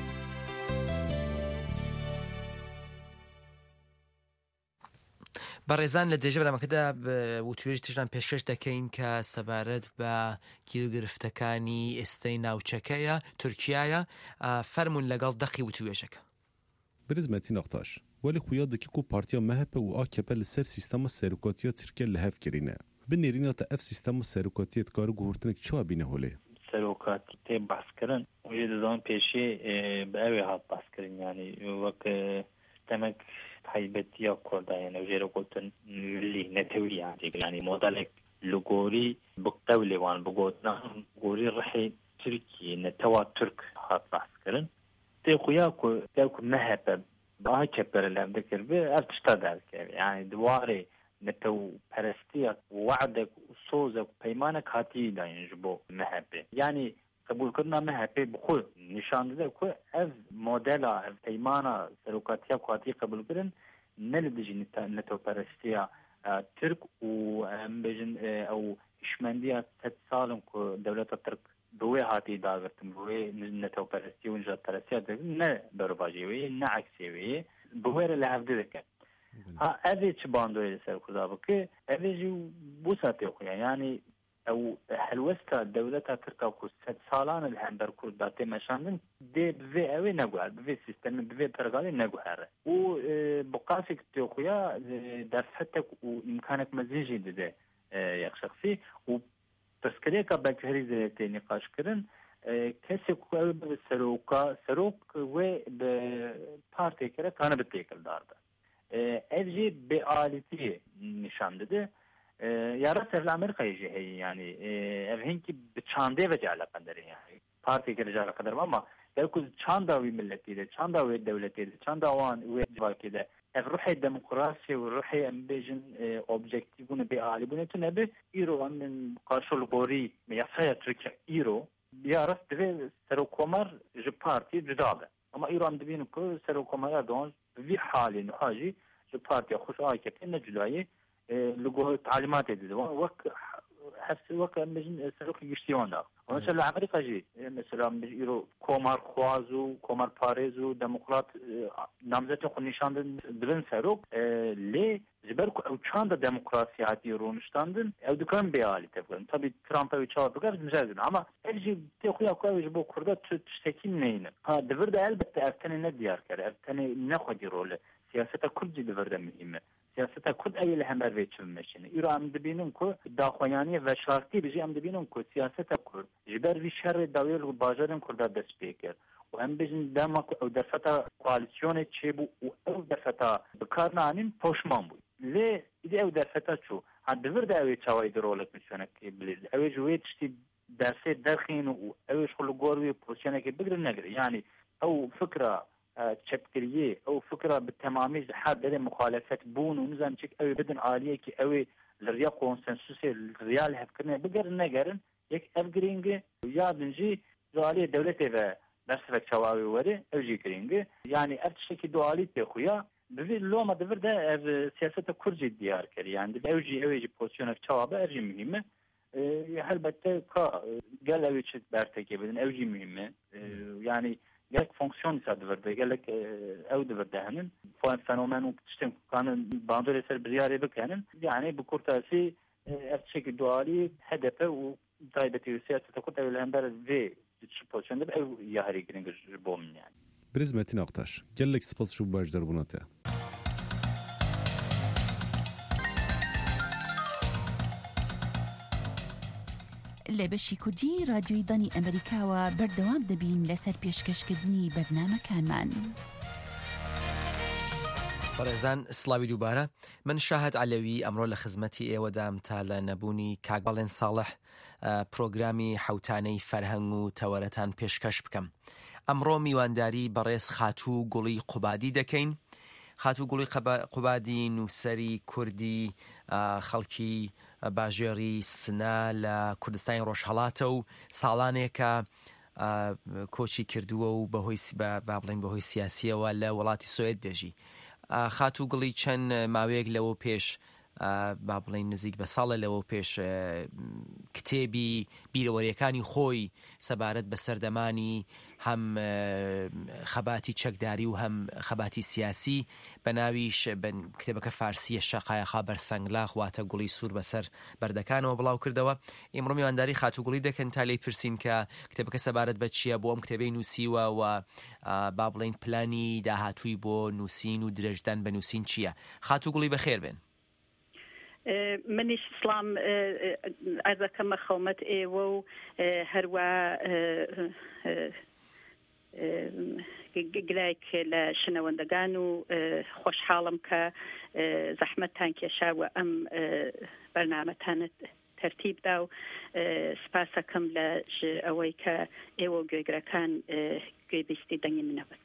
بەڕێزان لە دێژە بەرامەکەدا و توێژ تژان پێشکەش دەکەین کە سەبارەت بە گیرگرفتەکانی ئێستەی ناوچەکەیە تورکیایە فەرمون لەگەڵ دەقی و توێژەکە برزمەتی نەختاش وەلی خویادێکی و پارتیا مەهەپە و ئاکەپە لەسەر سیستەمە سەرکاتیە تورکیا لە هەفکردینە بنێرینەتە ئەف سیستەمە سەرکاتیت کار و گوهرتنێک چا بینە هۆلێ سەرۆکاتی تێ باسکردن وێ دەزان پێشێ بە ئەوێ هات باسکردن ینی وەک تەمەک تایبەتیە کۆردایەنە ژێرە گوتن لی نەتەوری یانێک مۆدەلێک لە گۆری بقتەو لێوان بگۆتنە گۆری ڕحی تورکی نەتەوا تورک هات باسکردن تێ خویا کو نەهەپە با کەپەرە لەم دەکرد بێ ئەف تشتا دەکرد یعنی دوارێ نەتەو پەرستیە وعدێک سۆزێک پەیمانێک هاتی داینج بۆ مەهەپێ یعنی قبولکردنا مەهەپێ بخۆ نیشان دەدە کو ئەف مۆدەلا ئەف پەیمانە سەرۆکاتیە کواتی قبولکردن نە لە دژی نەتەوپەرستیە تورک و ئەم بێژن ئەو هشمەندیە سەد ساڵم کو دەولەتە تورک بوێ هاتی داگرتن بوێ نەتەوپەرستی و نژادپەرستیە دەکرد نە بەروباژێوەیە نە عەکسێوەیە بوێرە لە هەفدە دەکەن ئەvê çi bandoyê li ser Kurda bike evê jî wisa tê xuya yanî ew helwesta dewleta Tirka ku sed salan li hember Kurda tê meşandin dê bi vê evê neguher bi vê sistemê bi vê pergalê neguhere û bi qasek tê xuya derfetek û imkanek mezîn jî dide yek şexsî û pirsgirêka bekherî zêde tê nîqaş kirin kesek ku ew bi serok wê bi partêkere tane bi têkirdar da ev jî bealîtiyê nîşan dide yara serli Amerîkayê jî heye yanî ev hinkî bi çandê ve caleqederê yani partîkê caleqeder ama ev ku çanda wî milletî de çanda wê dewletê de çanda wan wê civakê de ev ruhê demokrasiyê û ruhê em bêjin objektivbûnê bealîbûnê tu nebe îro em qarşil gorî yasaya Tirkiye îro یا ڕست دەبێت سەرۆکۆمەر ji partî cuda be ama îro em dibînin ku serokkomara Erdogan vî halê nihajî ji partiya xwe AKP ne cudayê li gor talimatê dide wek wek em bijin serokê giştiyan da mesela li Amerîka jî mesela îro komar xwaz û komar parêz û demokrat namzetên xwe nîşandin dibin serok lê ji ber ku ew çanda demokrasî hatiye rûniştandin ew dikarin bêalî tevkirin tabii Trump ew çawa bikar mijazin ama ev jî tê xuya ku ew ji bo Kurda tiştekî neyne divir de elbette ev tenê ne diyar kere ev tenê nexwedî role siyaseta Kurd jî divir de mühim e siyaseta Kurd ew li hemer vê çivmeşine îro em dibînin ku daxuyaniyê veşartî bijî em dibînin ku siyaseta Kurd ji ber vî şerê dawiyê li bajarên Kurda dest pê kir و em bijin dema ku ew derfeta koalîsyonê çêbû û ew derfeta bikar nanîn poşman bû lê îdî ew derfeta çû divir de ew ê çawayê di rolek misyonekê bilêz ew ê ji wê tiştî dersê derxîn û ew ê ji xwe li gor wê pozisyonekê bigirin negire yani ew fikra çepkiriyê ew fikra bi temamî ji her derê muxalefet bûn û nizam çêk ew ê bidin aliyekî ew ê li riya konsensûsê riya li hevkirinê bigerin negerin yek ev giring e yadin jî ji aliyê dewletê ve dersvek çawawê were ew jî giring e yani ev tiştekî dualî tê xuya divê loma divir de ev siyaseta Kurd jî diyar kir yani ew jî pozisyonek çawa be ev jî mühim e helbette ka gel ew çi bertekê bidin ew jî mühim e yani gelek fonksiyon îsa divir de gelek ew divir de henin fenomen û tiştên kanin bandorê ser biryarê bikenin yani bi kurtasî ev tiştekî dualî HDP û taybetî siyaseta Kurd ew li hember vê pozisyonda ew yaherî giring ji bo min yani برز متین اقتاش gelek spas şu bajdar bunate لە بەشی کوردی رادیۆی دانی ئەمریکاوە بەردەوام دەبین لەسەر پێشکەشکردنی بەرنامەکانمان. بەڕێزان سڵاوی دووبارە من شاهد علەوی ئەمڕۆ لە خزمەتی ئێوەدام تا لە نەبوونی کاکباڵێن ساڵح پرۆگرامی حوتانەی فەرهەنگ و تەوەرەتان پێشکەش بکەم. ئەمڕۆ میوانداری بەڕێز خاتوو گوڵی قوبادی دەکەین. خاتوو گوڵی قوبادی نووسەری کوردی خەڵکی باژێری سنا لە کوردستانی ڕۆژهەڵاتە و ساڵانێکە کۆچی کردووە و با بڵێن بەهۆی سیاسیەوە لە وڵاتی سوێد دەژی. خاتوو گوڵی چەند ماوەیەک لەوە پێش با بڵێن نزیک بە ساڵە لەوە پێش کتێبی بیرەوەریەکانی خۆی سەبارەت بە سەردەمانی هەم خەباتی چەکداری و هەم خەباتی سیاسی بە ناویش کتێبەکە فارسیە شەقایەخا بەرسەنگلاخ واتە گوڵی سوور بەسەر بەردەکانەوە بڵاو کردەوە. ئێمڕۆ میوانداری خاتوو گوڵی دەکەن تا لێی پرسین کە کتێبەکە سەبارەت بە چییە بۆ ئەم کتێبەی نووسیوە و با بڵێن پلانی داهاتووی بۆ نووسین و درێژدان بە نووسین چییە. خاتوو گوڵی بەخێر بێن. منیش سلام ئەرزەکەمە خەومەت ئێوە و هەروە گلایك لە شنەوەندەگان و خۆشحاڵم کە زەحمەتتان کێشاوە ئەم بەرنامەتانت تەرتیبدا و سپاسەکەم لە ئەوەی کە ئێوە گوێگرەکان گوێبیستی دەنگی منەوە.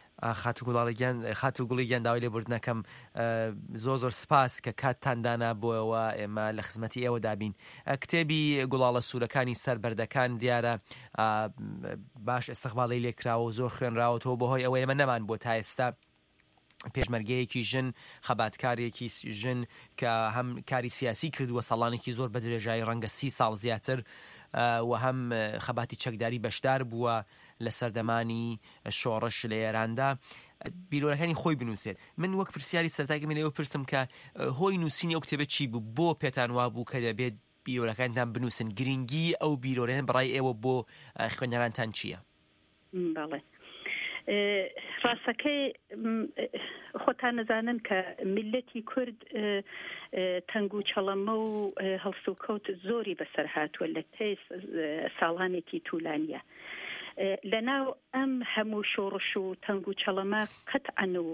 خاتوو گوڵی گیان داوای لێبوردنەکەم زۆر سپاس کە کاتتاندانا بۆەوە ئێمە لە خزمەتی ئێوە دابین. کتێبی گوڵاڵە سوورەکانی سەربەردەکان دیارە باش ئەستەقباڵی لێکراوە زۆر خوێنراوەتەوە بەهۆی ئەوە ئێمە نەمان بۆ تا ئێستا پێشمەرگەیەکی ژن خەباتکارێکی ژن کە هەم کاری سیاسی کردووە ساڵانێکی زۆر بە درێژایی ڕەنگە 30 ساڵ زیاتر و هەم خەباتی چەکداری بەشدار بووە لە سەردەمانی شۆڕش لە ئێراندا بیرۆرەکانی خۆی بنووسێت. من وەک پرسیاری سەرەتاییەکە من لێوە پرسم کە هۆی نووسینی ئەو کتێبە چی بوو بۆ پێتان وا بوو کە دەبێت بیرۆرەکانتان بنووسن گرنگی ئەو بیرۆرەیان بەڕای ئێوە بۆ خوێنەرانتان چییە؟ بەڵێ ڕاستەکەی خۆتان نەزانن کە میلەتی کورد تەنگ و چەڵەمە و هەڵسوکەوت زۆری بەسەر هاتووە لە تێی ساڵانێکی توولانیە. لەناو ئەم هەموو شۆڕش و تەنگ و چەڵەمە قەتعەن و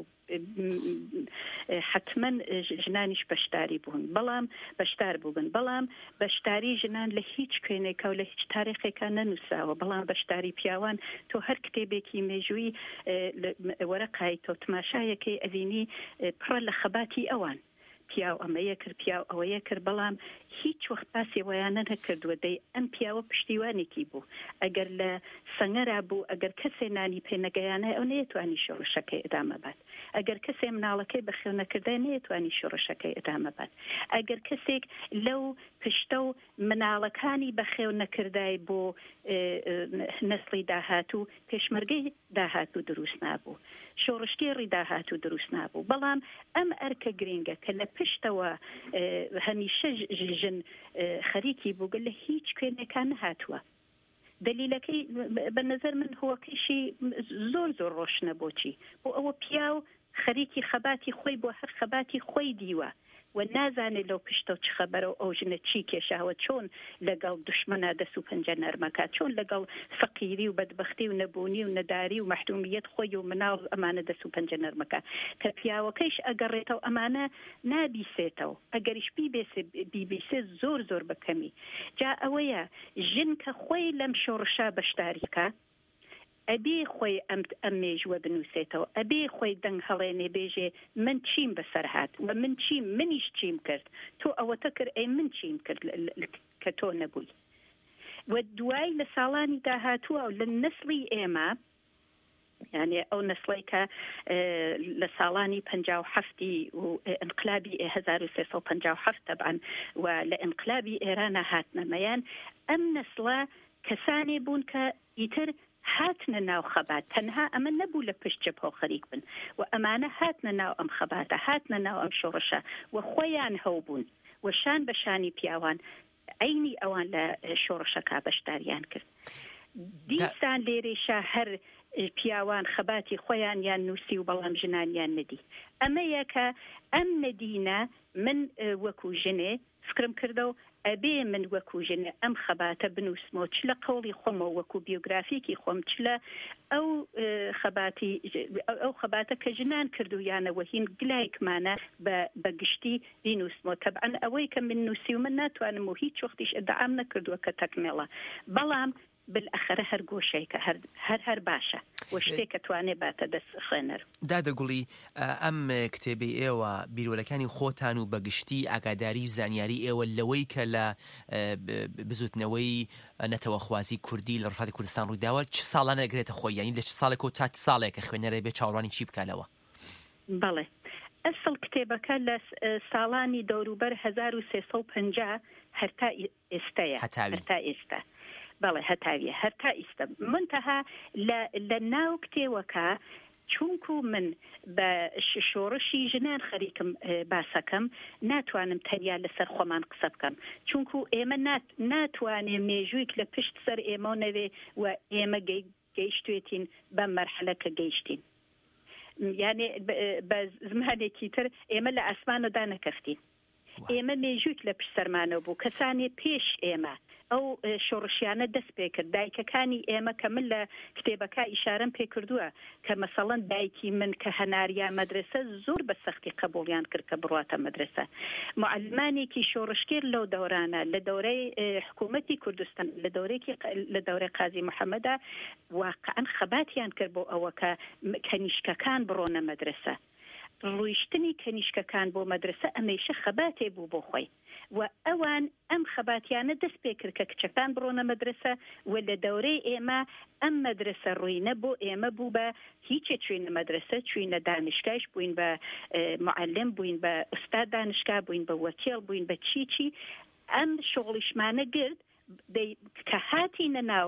حتما ژنانیش بەشداری بوون بەڵام بەشدار بوون بەڵام بەشداری ژنان لە هیچ کوێنێکە و لە هیچ تاریخێکە نەنووساوە بەڵام بەشداری پیاوان تۆ هەر کتێبێکی مێژووی وەرەقای تۆ تماشایەکەی ئەڤینی پڕە لە خەباتی ئەوان پیاو ئەمەیە کرد پیاو ئەوەیە کرد بەڵام هیچ وەخت باسی وایانە نەکردووە دەی ئەم پیاوە پشتیوانێکی بوو ئەگەر لە سەنگەرا بوو ئەگەر کەسێ نانی پێنەگەیانە ئەو نەیەتوانی شۆڕشەکەی ئەدامە بات ئەگەر کەسێ مناڵەکەی بەخێونەکردای نەیەتوانی شۆڕشەکەی ئەدامە بات ئەگەر کەسێک لەو پشتە و مناڵەکانی بەخێونەکردای بۆ نەسڵی داهاتوو پێشمەرگەی داهاتوو دروست نابوو شۆڕشتێڕی داهاتوو دروست نابوو بەڵام ئەم ئەرکە گرنگە کە لە پشتەوە هەمیشە ژن خەریکی بووگە لە هیچ کوێنێکان نهاتووە دلیلەکەی بە نظر من هۆکەشی زۆر ڕۆشنە بۆچی بۆ ئەوە پیاو خەریکی خەباتی خۆی بۆ هەر خەباتی خۆی دیوە و نازانێت لەو پشتە و چ خەبەرە ئەو ژنە چی کێشاوە چۆن لەگەڵ دوشمەنا دەست و پەنجە نەرمەکات چۆن لەگەڵ فەقیری و بەدبەختی و نەبوونی و نەداری و مەحرومیەت خۆی و مناڵ ئەمانە دەست و پەنجە نەرمەکە کە پیاوەکەیش ئەگەڕێتەوە ئەمانە نابیسێتەوە ئەگەریش بیبیسێ زۆر بەکەمی جا ئەوەیە ژن کە خۆی لەم شۆڕشا بەشداریکە ئەبێ خۆی ئەم مێژوە بنووسێتەوە ئەبێ خۆی دەنگ هەڵێنێ بێژێ من چیم بەسەر هات و من چیم منیش چیم کرد تۆ ئەوەتە کرد ئەی من چیم کرد کە تۆ نەبووی و دوای لە ساڵانی داهاتووە و لە نەسڵی ئێمە یعنی ئەو نەسڵی کە لە ساڵانی 57 و ئینقلابی 1357 طبعا و لە ئینقلابی ئێرانە هاتنەمەیان ئەم نەسڵە کەسانێ بوون کە ئیتر هاتنە ناو خەبات تەنها ئەمە نەبوو لە پشت جەبهە خەریک بن و ئەمانە هاتنە ناو ئەم خەباتە هاتنە ناو ئەم شۆڕشە و خۆیان هەوبوون و شان بە شانی پیاوان عینی ئەوان لە شۆڕشەکە بەشداریان کرد دیسان لێرێشە هەر پیاوان خەباتی خۆیان یان نووسی و بەڵام ژنانیان نەدی ئەمەیە کە ئەم نەدینە من وەکو ژنێ فکرم کردە و ئەبێ من وەکو ژنە ئەم خەباتە بنووسمەوە چ لە قەوڵی خۆمەوە وەکو بیۆگرافیکی خۆم چ لە ئەو خەباتە کە ژنان کردویانەوە هین گلایکمانە بە گشتی بینووسمەوە تەبعەن ئەوەی کە من نووسی و من ناتوانم و هیچ وەختیش ئەدعام نەکردووە کە تەکمێڵە بەڵام بالآخرە هەر گۆشەیەکە هەر باشە و شتێکە توانێ باتە دەست خوێنەر دادەگوڵی ئەم کتێبی ئێوە بیرۆلەکانی خۆتان و بەگشتی ئاگاداری و زانیاری ئێوە لەوەی کە لە بزوتنەوەی نەتەوەخوازی کوردی لە ڕۆژهەڵاتی کوردستان ڕوویداوە چ ساڵانە ئەگرێتە خۆی یانی لە چ ساڵێک و تا ساڵێکە خوێنەرە بێ چاوەڕوانی چی بکالەوە بەڵێ ئەسڵ کتێبەکە لە ساڵانی دەوروبەر 1350 هەرتا ئێستەیە هەرتا ئێستا بەڵێ هەتاویە هەرتا ئیستە منتەها لە ناو کتێوەکە چونکو من بە شۆڕشی ژنان خەریکم باسەکەم ناتوانم تەنیا لەسەر خۆمان قسە بکەم چونکو ئێمە ناتوانێ مێژوویک لە پشت سەر ئێمە نەوێ و ئێمە گەیشتوێتین بەم مەرحەلە کە گەیشتین یعنی بە زمانێکی تر ئێمە لە ئاسمانەدا نەکەفتین ئێمە مێژوویک لە پشت سەرمانەوە بوو کەسانێ پێش ئێمە ئەو شۆڕشیانە دەست پێ کرد دایکەکانی ئێمە کە من لە کتێبەکە ئیشارەم پێ کردووە کە مەسەڵەن دایکی من کە هەناریە مەدرسە زۆر بە سەختی قبوڵیان کرد کە بڕاتە مەدرسە معلمانێکی شۆڕشکێر لەو دەورانە لە دەورەی حکوومەتی کوردستان لە دەورەی قازی محەممەدا واقعاً خەباتیان کرد بۆ ئەوە کە کەنیشکەکان بڕۆنە مەدرسە ڕوویشتنی کەنیشکەکان بۆ مەدرسە ئەمەیشە خەباتێ بوو بۆ خۆی و ئەوان ئەم خەباتیانە دەست پێ کرد کە کچەکان بڕۆنە مەدرسە و لە دەورەی ئێمە ئەم مەدرسە ڕووینە بۆ ئێمە بوو بە هیچێ چوینە مەدرسە چوینە دانشگاهش بووین بە معلم بووین بە ئوستاد دانشگاه بووین بە وەکیل بووین بە چی ئەم شغڵیشمانە گرت کە هاتینە ناو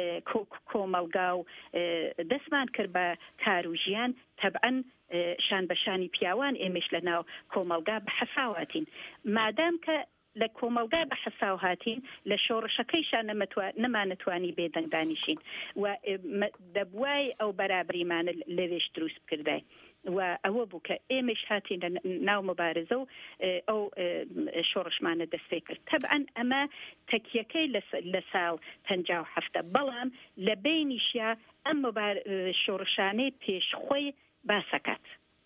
کۆمەلگا و دەستمان کرد بە کار و ژیان تەبعەن شان بەشانی پیاوان ئێمەش لە ناو کۆمەلگا بە حەساواتین مادام کە لە کۆمەلگا بە حەساو هاتین لە شۆڕشەکەیشان نەمانەتوانی بێدەنگدانیشین و دەبوای ئەو بەرابریمانە لەوێش دروست بکردای و ئەوە بوو کە ئێمەش هاتین لە ناو مبارزە و ئەو شۆڕشمانە دەستێ کرد تەبعەن ئەمە تەکیەکەی لە ساڵ 57 بەڵام لە بینیشیا ئەم شۆڕشانەی پێشخۆی باسەکات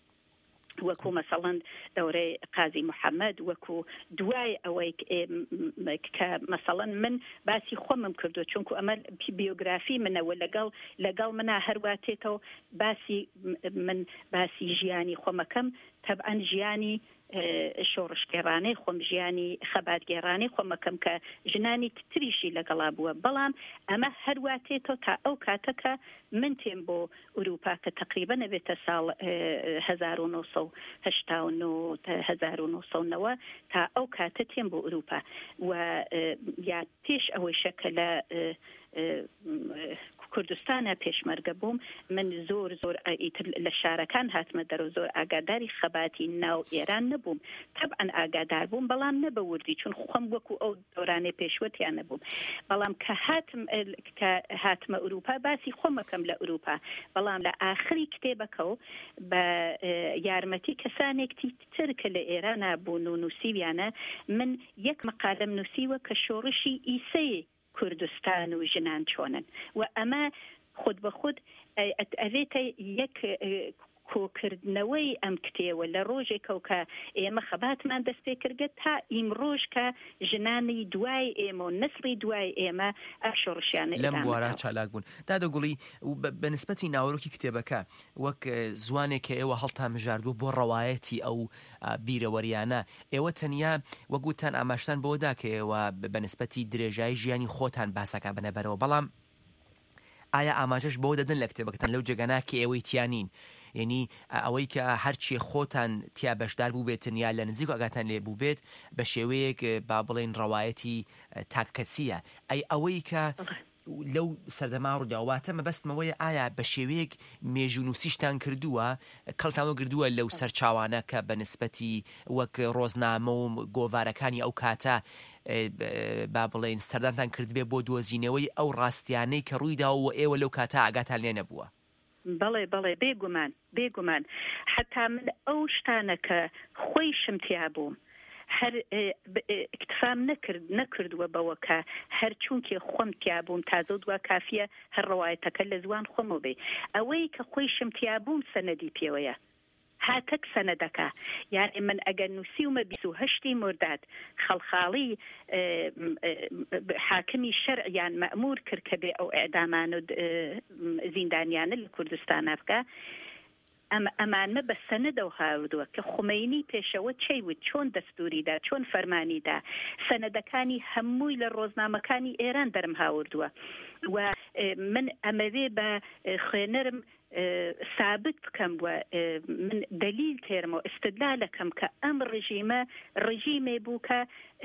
وەکو مەسەڵەن دەورەی قازی محەممەد وەکو دوای ئەوەی کە مەسەڵەن من باسی خۆمم کردو چونکو ئەمە بیۆگرافی منەوە لەگەڵ منە هەرواتێتەوە باسی ژیانی خۆمەکەم تەبعەن ژیانی شۆڕش گێڕانەی خۆم ژیانی خەبات گێڕانەی خۆمەکەم کە ژنانی تریشی لەگەڵا بووە بەڵام ئەمە هەرواتێتەوە تا ئەو کاتەکە من تێم بۆ ئوروپا کە تقریبا نەبێتە ساڵ 1990 تا ئەو کاتە تێم بۆ ئوروپا و یا پێش ئەوەی شەکە لە کوردستانە پێشمەرگە بووم من زۆر لە شارەکان هاتمە دەرەوە زۆر ئاگاداری خەباتی ناو ئێران نەبووم طبعا ئاگادار بووم بەڵام نەبەوردی چون خۆم وەکو ئەو دەورانەی پێشوەتیان نەبووم بەڵام کە هاتمە ئوروپا باسی خۆمەکەم لە ئوروپا بەڵام لە ئاخری کتێبەکە بە یارمەتی کەسانێکی تر کە لە ئێران بوون و نووسیویانە من یەک مەقالەم نووسیوە کە شۆڕشی ئیسەیە کوردستان و ژنان چۆنن و ئەمە خود بە خود ئەوێتە یەک کۆکردنەوەی ئەم کتێوە لە ڕۆژێکە کە ئێمە خەباتمان دەست پێ کردگە تا ئیمڕۆژ کە ژنانی دوای ئێمە و نسڵی دوای ئێمە ئەم شۆڕشیانە لەم بوارە چالاک بوون. دادەگوڵی بەنسبەتی ناوەڕۆکی کتێبەکە وەک زوانێک کە ئێوە هەڵتان مژاردووە بۆ ڕەوایەتی ئەو بیرەوەریانە ئێوە تەنیا وەگوتان ئاماشتان بۆدا کە ئێوە بەنسبەتی درێژایی ژیانی خۆتان باسەکە بنەبەرەوە بەڵام ئایا ئاماژەش بۆ دەدەن لە کتێبەکەتان لەو جێگەناکە ئێوەی تیانین یعنی ئەوەی کە هەرچی خۆتان تیا بەشدار بوو بێتن یا لە نزیک ئاگاتان لێ بوو بێت بە شێوەیەک با بڵێن ڕەوایەتی تاکەسیە ئەوەی کە لەو سەردەما ڕووداواتە مەبەستمەوەی ئایا بە شێوەیەک مێژونوسیشتان کردووە کەڵتانەوە گردووە لەو سەرچاوانە کە بە نسبەتی وەک ڕۆزنامە و گۆڤارەکانی ئەو کاتە با بڵێن سەردانتان کردبێ بۆ دۆزینەوەی ئەو ڕاستیانەی کە ڕوویداوە ئێوە لەو کاتە ئاگاتان لێ نەبووە. بەڵێ بێگومان حتا من ئەو شتانە کە خۆی شمتیا بووم هەر اکتفام نەکردووە بەوە کە هەر چونکێ خۆم تیا بووم تازە دووە کافیە هەر ڕەوایەتەکە لە زوان خۆمەوە بێ ئەوەی کە خۆی شمتیا بووم سەنەدی پێوەیە هاتەک سەنەدەکە یعنی من ئەگەر نووسیومە 28 مرداد خەڵخاڵی حاکمی شەرعیان مەئمور کرد کە بێ ئەو ئێعدامان و زیندانیانە لە کوردستانە بکە ئەمانە بە سەنەدە و هاوردووە کە خومەینی پێشەوە چێوت چۆن دەستوریدا چۆن فەرمانیدا سەنەدەکانی هەمووی لە ڕۆزنامەکانی ئێران دەرم هاوردووە و من ئەمەوێ بە خوێنەرم ثابت بکەم وە من دلیل تێرمە و استدلالەکەم کە ئەم ڕژیمێ بوو کە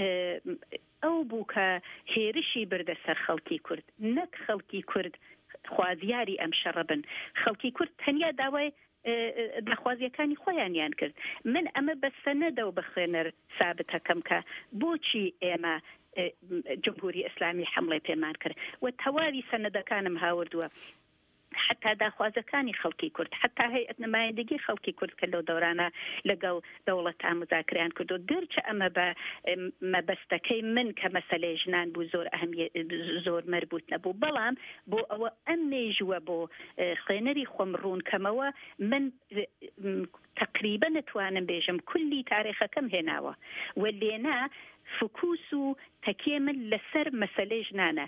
ئەو بوو کە هێرشی بردە سەر خەڵکی کورد نەک خەڵکی کورد خوازیاری ئەم شەڕە بن خەڵکی کورد تەنیا داوای داخوازیەکانی خۆیانیان کرد من ئەمە بە سەنەدە و بە خوێنەر ثابتەکەم کە بۆچی ئێمە جمهوری ئیسلامی حملەی پێمان کرد و تەواوی سەنەدەکانم هاوردووە حتا داخوازەکانی خەڵکی کورد حتا هەیئەت نمایندگی خەڵکی کورد کە لەو دەورانە لەگەڵ دەوڵەتان مزاکرەیان کردو گەرچە ئەمە بە مەبەستەکەی من کە مەسەلەی ژنان بوو زۆر مربوط نەبوو بەڵام بۆ ئەوە ئەم مێژووە بۆ خوێنەری خۆم ڕوونکەمەوە من تقریبا نتوانم بێژم کولی تاریخەکەم هێناوە و لێنا فکوس و تەکیە من لەسەر مەسەلەی ژنانە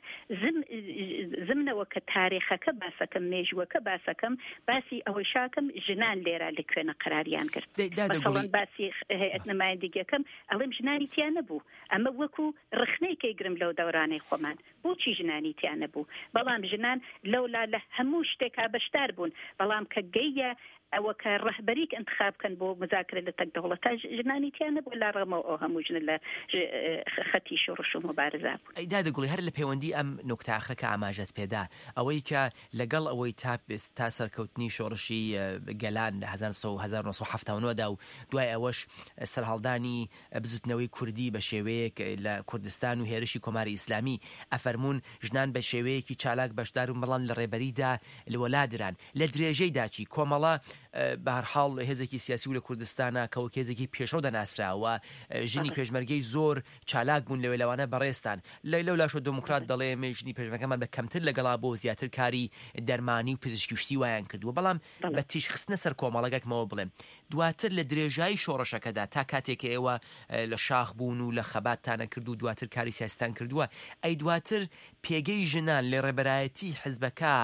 زمنەوە کە تاریخەکە باسەکەم مێژوەکە باسەکەم باسی ئەوەی شاکەم ژنان لێرە لە کوێنە قەراریان کرد مەسەڵەن باسی هەیئەت نمایندگیەکەم ئەڵێم ژنانی تیان نەبوو ئەمە وەکو ڕخنەی کەیگرم لەو دەورانەی خۆمان بۆچی ژنانی تیان نەبوو بەڵام ژنان لەولا لە هەموو شتێکا بەشدار بوون بەڵام کە گەیە ئەوە کە ڕەهبەریک انتخابکەن بۆ مزاکرە لە تەک دەوڵەتە ژنانی تیان نەبوو لا ڕەمەوە ئەو هەموو ژن لە خەتی شۆڕش و مبارزە بوون. دادەگوڵی هەر لە پەیوەندی ئەم نوکتە ئاخرەکە ئاماژەت پێدا ئەوەی کە لەگەڵ ئەوەی تا سەرکەوتنی شۆڕشی گەلان لە 1970دا و دوای ئەوەش سەرهەڵدانی بزوتنەوەی کوردی بە شێوەیەک لە کوردستان و هێرشی کۆماری ئیسلامی ئەفەرمون ژنان بە شێوەیەکی چالاک بەشدار و بەڵام لە ڕێبەریدا لەوەلادران لە درێژەی داچی کۆمەڵە بە هەر حاڵ هێزێکی سیاسی و لە کوردستانە کەوە هێزێکی پێشەو دەناسراوە ژنی پێشمەرگەی زۆر چالاک بوون لەوێ لەوانە بەڕێستان لەو لاشۆ دموکرات دەڵێ ژنی پێشمەرگەمان بە کەمتر لەگەڵا بۆ زیاتر کاری دەرمانی و پزیشکی شتی وایان کردووە بەڵام بە تیش خستنە سەر کۆمەڵەکەکمەوە بڵێم دواتر لە درێژایی شۆڕشەکەدا تا کاتێک ئێوە لە شاخ بوون و لە خەباتتانە کرد و دواتر کاری سیاستان کردووە ئەی دواتر پێگەی ژنان لە ڕێبەرایەتی حیزبەکە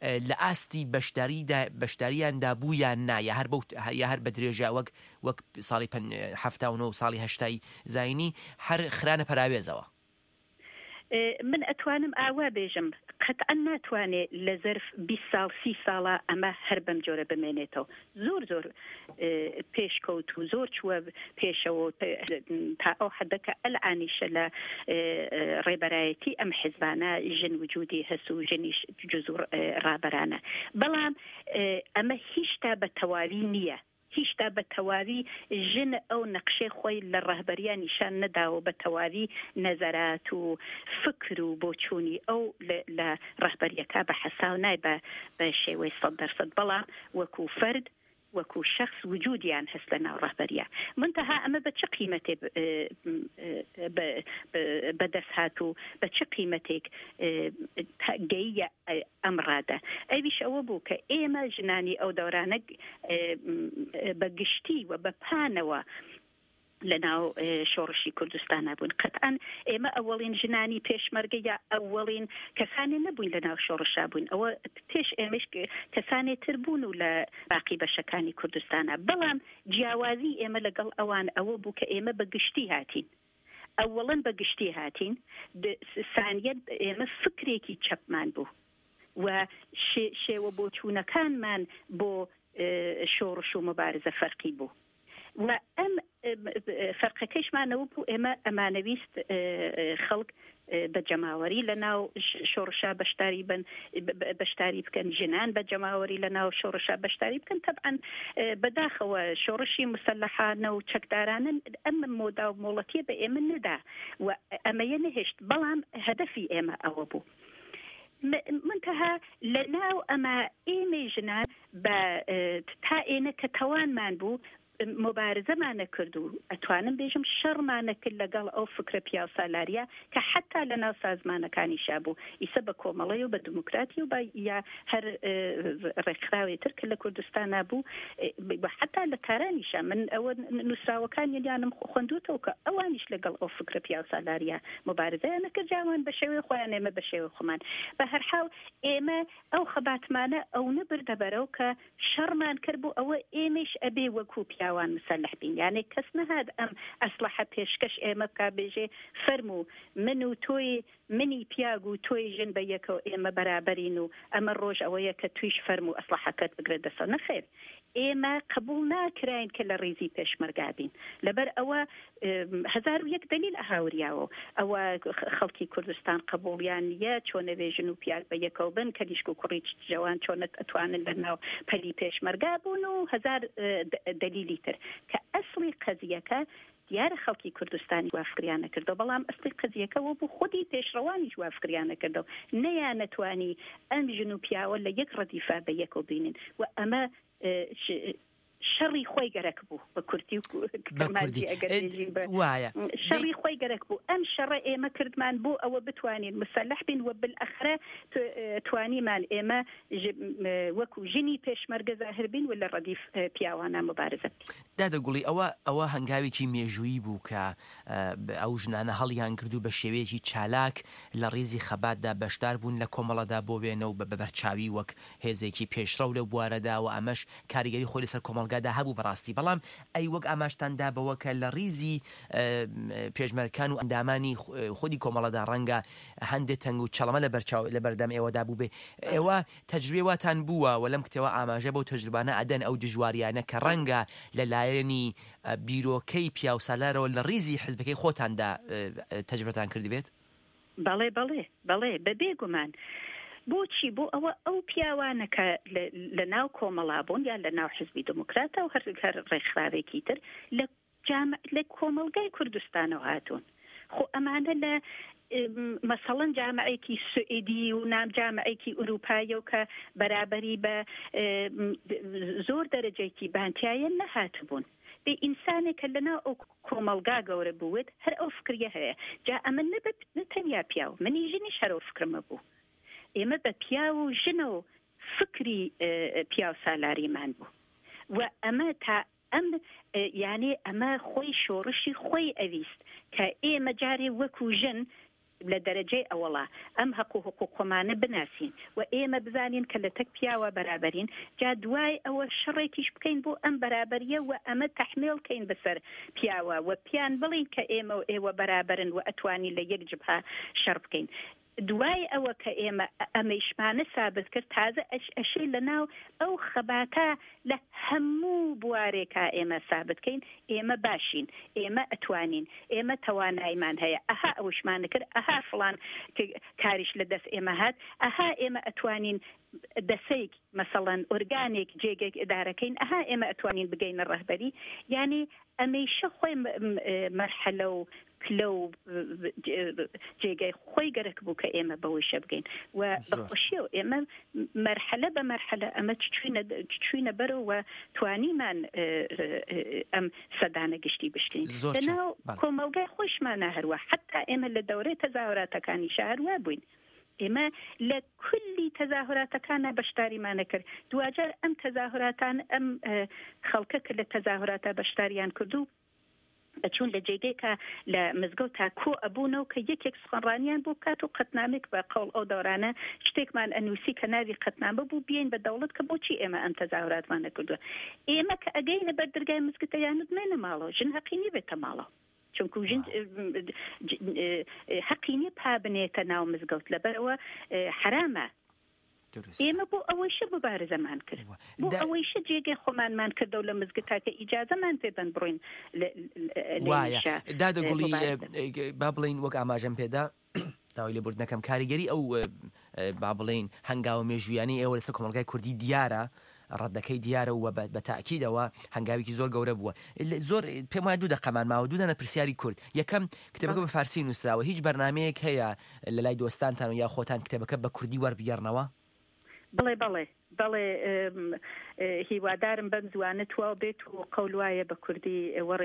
لە ئاستی بەشداریاندا بوو یان نا یا هەر بە درێژە وەک ساڵی 1970 و ساڵی 80 زاینی هەر خرانە پەراوێزەوە. من ئەتوانم ئاوا بێژم قەتعا ناتوانێت لە زەرف 20 ساڵ 30 ساڵە ئەمە هەر بەم جۆرە بمێنێتەوە. زۆر پێشکەوت و زۆر چووە پێشەوە تا ئەو حدەکە ئەلعانیشە لە ڕێبەرایەتی ئەم حیزبانە ژن وجودی هەست و ژنیش جزور ڕابەرانە. بەڵام ئەمە هیچتا بە تەواوی نییە. هیچتا بە تەواوی ژن ئەو نەقشەی خۆی لە ڕاهبەریان نیشان نەداوە بە تەواوی نەزەرات و فکر و بۆچوونی ئەو لە ڕاهبەریەکە بە حەساو نای بە شێوەی 100%. بەڵام وەکو فرد وەکو شخص وجودیان هەست لە ناو ڕاهبەریە. منتەها ئەمە بە چ قیمەتێک بەدەست هات و بە چ قیمەتێک گەیە ئەم ڕادە. ئەویش ئەوە بوو کە ئێمە ژنانی ئەو دەورانە بە گشتی و بە پانەوە لە ناو شۆڕشی کوردستانە بوون. قەتعاً ئێمە ئەوەڵین ژنانی پێشمەرگە یا ئەوەڵین کەسانێ نەبووین لە ناو شۆڕشا بوون. ئەوە پێش ئێمەش کەسانێ تر بوون و لە باقی بەشەکانی کوردستانە. بەڵام جیاوازی ئێمە لەگەڵ ئەوان ئەوە بوو کە ئێمە بە گشتی هاتین. ئەوەڵەن بە گشتی هاتین، ثانیەن ئێمە فکرێکی چەپمان بوو و شێوە بۆچوونەکانمان بۆ شۆڕش و مەبارزە فەرقی بوو. و ئەم فەرقەکەیشمانەوە بوو ئێمە ئەمانەویست خەڵک بە جەماوەری لە ناو شۆڕشا بەشداری بکەن، ژنان بە جەماوەری لە ناو شۆڕشا بەشداری بکەن. تەبعاً بەداخەوە شۆڕشی مسلحانە و چەکدارانن ئەم مۆدا و مۆڵەتیە بە ئێمە نەدا و ئەمەیە نەهێشت. بەڵام هەدەفی ئێمە ئەوە بوو. منتەها لە ناو ئەمە ئێمە ژنان بە تا ئێنە کە تەوانمان بوو مبارزەمانە کرد و ئەتوانم بێژم شەڕمانە کرد لەگەڵ ئەو فکرە پیا و سالاریە کە حتا لە ناو سازمانەکانیشا بوو، ئیسە بە کۆمەڵی و بە دموکراتی و یا هەر ڕێکخراوێتر کە لە کوردستانە بوو حتا لە تارانیشا. من ئەوە نووسراوەکانیانم خوێندوتەوە کە ئەوانیش لەگەڵ ئەو فکرە پیا و سالاریە مبارزەیان نەکرد، جاوان بە شێوەی خۆیان ئێمە بە شێوەی خۆمان. بە هەرحاڵ ئێمە ئەو خەباتمانە ئەو نەبردە بەرەو کە شەڕمان کرد بوو ئەوە ئێمەش ئەبێ وەکو پیاوان مسلح بین. یعنی کەس نەهات ئەم ئەسلحە پێشکەش ئێمە بکا بێژێ فەرمو من و تۆی منی پیاگ و تۆی ژن بە یەکەوە ئێمە بەرابەرین و ئەمە ڕۆژ ئەوەیە کە تویش فەرمو ئەسلحەکەت بگرێت دەسە. نەخێر، ئێمە قبول ناکراین کە لە ڕێزی پێشمەرگا بین. لەبەر ئەوە 1001 دلیل ئەهاوریاوە ئەوە خەڵکی کوردستان قبولیان نیە چۆنەوێژن و پیاگ بە یەکەوە بن کە دیشک و کوڕی جوان چۆنت ئەتوانن لە ناو پەلی پێشمەرگا بوون و 1000 دلیلی تر کە ئەسڵی قەزیەکە دیارە خەڵکی کوردستانی وافکریانە کردو. بەڵام ئەسڵی قەزیەکەەوە بوو خودی پێشڕەوانیش وافکریانە کردو. نەیان نەتوانی ئەم ژن و پیاوە لە یەک ڕەدیفا بە یەکەوە بینن و ئەمە شەڕی خۆی گەرەک بوو بە کورتی و کەماندی وایە شەڕی خۆی گەرەک بوو. ئەم شەڕە ئێمە کردمان بۆ ئەوە بتوانین مسلح بین و بالئەخرە توانیمان ئێمە وەکو ژنی پێشمەرگە زاهر بین و لە ڕەدیف پیاوانە مبارزە. دادەگوڵی ئەوە هەنگاوێکی مێژووی بوو کە ئەو ژنانە هەڵیان کردو بە شێوەیەکی چالاک لە ڕێزی خەباتدا بەشدار بوون لە کۆمەڵەدا بۆ وێنە و بە بەرچاوی وەک هێزێکی پێشڕە و لە بوارەدا و ئەمەش کاریگەری خۆی لەسەر کۆمەڵگادا هەبوو بەڕاستی. بەڵام ئەی وەک ئاماشتاندا بەوە کە لە ڕیزی پێشمەرکان و ئەندامانی خودی کۆمەڵەدا ڕەنگە هەندێک تەنگ و چەڵەمە لە بەردەم ئێوەدا بوو بێ. ئێوە تەجروبەی واتان بووە و لەم کتێوە ئاماژە بەو تەجروبانە ئەدەن ئەو دژواریانە کە ڕەنگە لەلایەنی بیرۆکەی پیا و سالارەوە لە ڕیزی حزبەکەی خۆتاندا تەجروبەتان کردی بێت؟ بەڵێ بەبێگومان. بۆچی بۆ ئەوە ئەو پیاوانە کە لە ناو کۆمەڵا بوون یا لە ناو حزبی دموکراتە و هەر ڕێکخراوێکی تر لە کۆمەلگای کوردستانەوە هاتوون. خۆ ئەمانە لە مەسەڵەن جامعەیەکی سوئیدی و نام جامعەیەکی ئوروپایە و کە بەرابەری بە زۆر دەرەجەیەکی بانتیایە نەهاتبوون. بێ ئینسانێکە لەناو ئەو کۆمەلگا گەورە بووێت هەر ئەو فکریە هەیە. جا ئەمە نەبێت نەتەنیا پیاو منی ژنیش هەر ئەو فکرمە بوو. ئێمە بە پیا و ژنە و فکری پیا و سالاریمان بوو و ئەمە تا ئەم یعنی ئەمە خۆی شۆڕشی خۆی ئەویست کە ئێمە جارێ وەکو ژن لە دەرەجەی ئەوڵا ئەم حقوق کۆمانە بناسین و ئێمە بزانین کە لە تەک پیاوە بەرابەرین جا دوای ئەوە شەڕێکیش بکەین بۆ ئەم بەرابەریە و ئەمە تەحمیلکەین بەسەر پیاوە و پیان بڵین کە ئێمە و ئێوە بەرابەرن و ئەتوانی لە یەک جبهە شەڕ بکەین. دوای ئەوە کە ئێمە ئەمەیشمانە سابت کرد تازە ئەشەی لە ناو ئەو خەباتە لە هەموو بوارێکا ئێمە سابتکەین ئێمە باشین، ئێمە ئەتوانین، ئێمە توانایمان هەیە، ئەها ئەوشمانە کرد، ئەها فڵان کاریش لە دەست ئێمە هات، ئەها ئێمە ئەتوانین دەسەیەک مەسەڵەن ئۆرگانێک جێگەی ئدارەکەین، ئەها ئێمە ئەتوانین بگەینە ڕەهبەری. یعنی ئەمەیشە خۆی مەرحەلە و کلە و جێگای خۆی گەرەک بوو کە ئێمە بەوەی شە بگەین و بەخۆشیەوە ئێمە مەرحەلە بە مەرحەلە ئەمە چوینە بەرەوە توانیمان ئەم سەدانە گشتی بشکین لەناو کۆمەلگای خۆشمانە هەروە حتا ئێمە لە دەورەی تەزاهوراتەکانی شاروا بووین. ئێمە لە کولی تەزاهوراتەکانە بەشداریمانە کرد. دوجار ئەم تەزاهوراتان ئەم خەڵکە کە لە تەزاهوراتە بەشداریان کردو چون لە جێگەیەکە لە مزگەوت تا کۆ ئەبوونەوە کە یەکێک سخەنڕانیان بۆ بکات و قەتنامێک بە قەوڵ ئەو دەورانە شتێکمان ئەنووسی کە ناوی قەتنامە بوو بێن بە دەوڵەت کە بۆچی ئێمە ئەم تەزاهوراتمانە کردووە. ئێمە کە ئەگەینە بەر دەرگای مزگەوتە یانت مێنە ماڵەوە ژن حەقینی بێتە ماڵەوە چونکو ژن حەقینی پا بنێتە ناو مزگەوت لەبەرەوە حرامە. ئێمە بۆ ئەوەیشە مبارزەمان کرد، بۆ ئەوەیشە جێگەی خۆمانمان کردە و لە مزگەوتە کە ئیجازەمان پێبەن بڕۆین دادەگوڵی با بڵین وەک ئاماژەم پێدا داوای لێبوردنەکەم کاریگەری ئەو با بڵین هەنگاوە مێژویانی ئێوە لەسەر کۆمەلگای کوردی دیارە ڕەدەکەی دیارە و بە تاکیدەوە هەنگاوێکی زۆر گەورە بووە. زۆر پێم وایە دوو دەقەمان ماوە دوودانە پرسیاری کورد. یەکەم کتێبەکە بە فارسی نووسراوە، هیچ بەرنامەیەک هەیە لە لای دۆستانتان و یا خۆتان کتێبەکە بە کوردی وەربگەڕنەوە؟ بڵێ هیوادارم بەم زوانە تواو بێت و قەول وایە بە کوردی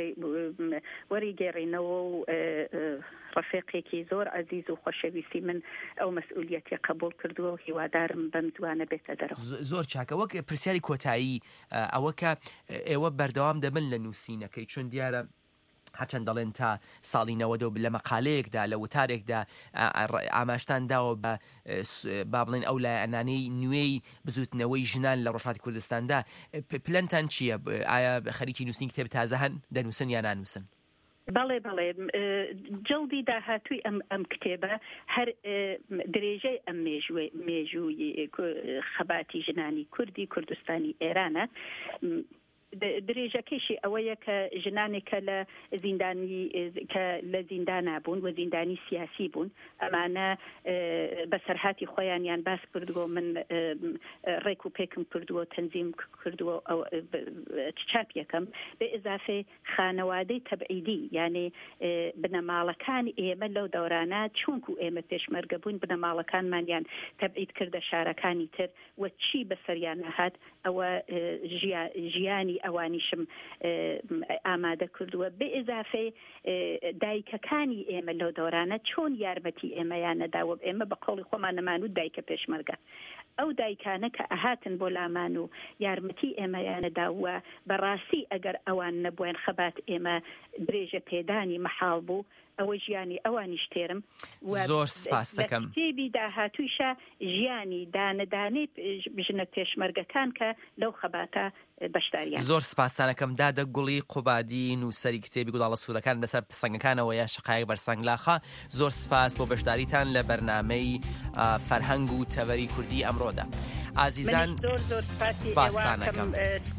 وەری گێڕینەوە و ڕفێقێکی زۆر عەزیز و خۆشەویستی من ئەو مەسئولیەتی قبول کردووە و هیوادارم بەم زوانە بێتە دەرەوە. زۆر چاکە. وەک پرسیاری کۆتایی ئەوە کە ئێوە بەردەوام دەبن لە نووسینەکەی چون دیارە هەرچەند دەڵێن تا ساڵی 90 لە مەقالەیەکدا لە وتارێکدا ئاماشتان داوە بە با بڵێن ئەو لایەنانەی نوێی بزوتنەوەی ژنان لە ڕۆژهاتی کوردستاندا پلەنتان چییە؟ ئایا خەریکی نووسین کتێب تازە هەن دەنووسن یا نانووسن؟ بەڵێ جڵدی داهاتووی ئەم کتێبە هەر درێژەی ئەم مێژووی خەباتی ژنانی کوردی کوردستانی ئێرانە. درێژەکەیشی ئەوەیە کە ژنانێکە لە زیندانی کە لە زیندانا بوون و زیندانی سیاسی بوون ئەمانە بەسەرهاتی خۆیانیان باس کردووە من ڕێک و پێکم کردووە تەنزیم کردووە چاپ یەکەم بە ئضافێ خانەوادەی تەبعیدی یعنی بنەماڵەکان ئێمە لەو دەورانە چونکو ئێمە پێشمەرگە بوون بنەماڵەکانمانیان تەبعید کردە شارەکانی تر و چی بەسەریان هات ئەوە ژیانی ئەوانیشم ئامادە کردووە بە ئضافەی دایکەکانی ئێمە لەو دەورانە چۆن یارمەتی ئێمەیان نەداوە ئێمە بە قەوڵی خۆمان نەمان و دایکە پێشمەرگە ئەو دایکانە کە ئەهاتن بۆ لامان و یارمەتی ئێمەیان نەداوە بەڕاستی ئەگەر ئەوان نەبووین خەبات ئێمە درێژە پێدانی مەحاڵ بوو ئەوە ژیانی ئەوانیش تێرم زۆر سپاس دەکەم. کتێبی داهاتوویشە ژیانی دانەدانەی ژنە پێشمەرگەکان کە لەو خەباتە بەشداریان. زۆر سپاسانەکەم دادە گوڵی قوبادی نووسەری کتێبی گوڵاڵە سوورەکان لەسەر پسەنگەکانەوە یا شقایق بەرسەنگلاخە. زۆر سپاس بۆ بەشداریتان لە بەرنامەی فەرهەنگ و تەڤەری کوردی ئەمڕۆدا. ئازیزان سپاسانەکەم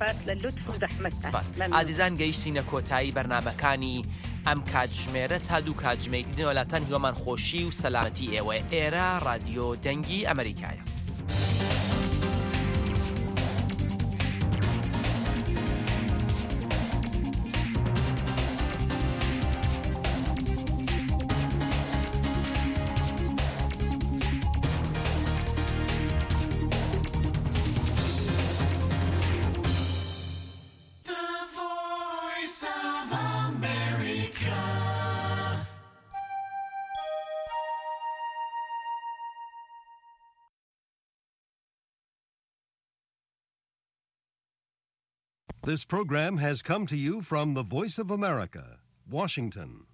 ئازیزان گەیشتینە کۆتایی بەرنامەکانی ئەم کاتژمێرە تا دوو کاتژمێری دیوەلاتان هیوەمان خۆشی و سەلامەتی ئێوە. ئێرە رادیۆ دەنگی ئەمریکایە. This program has come to you from the Voice of America, Washington.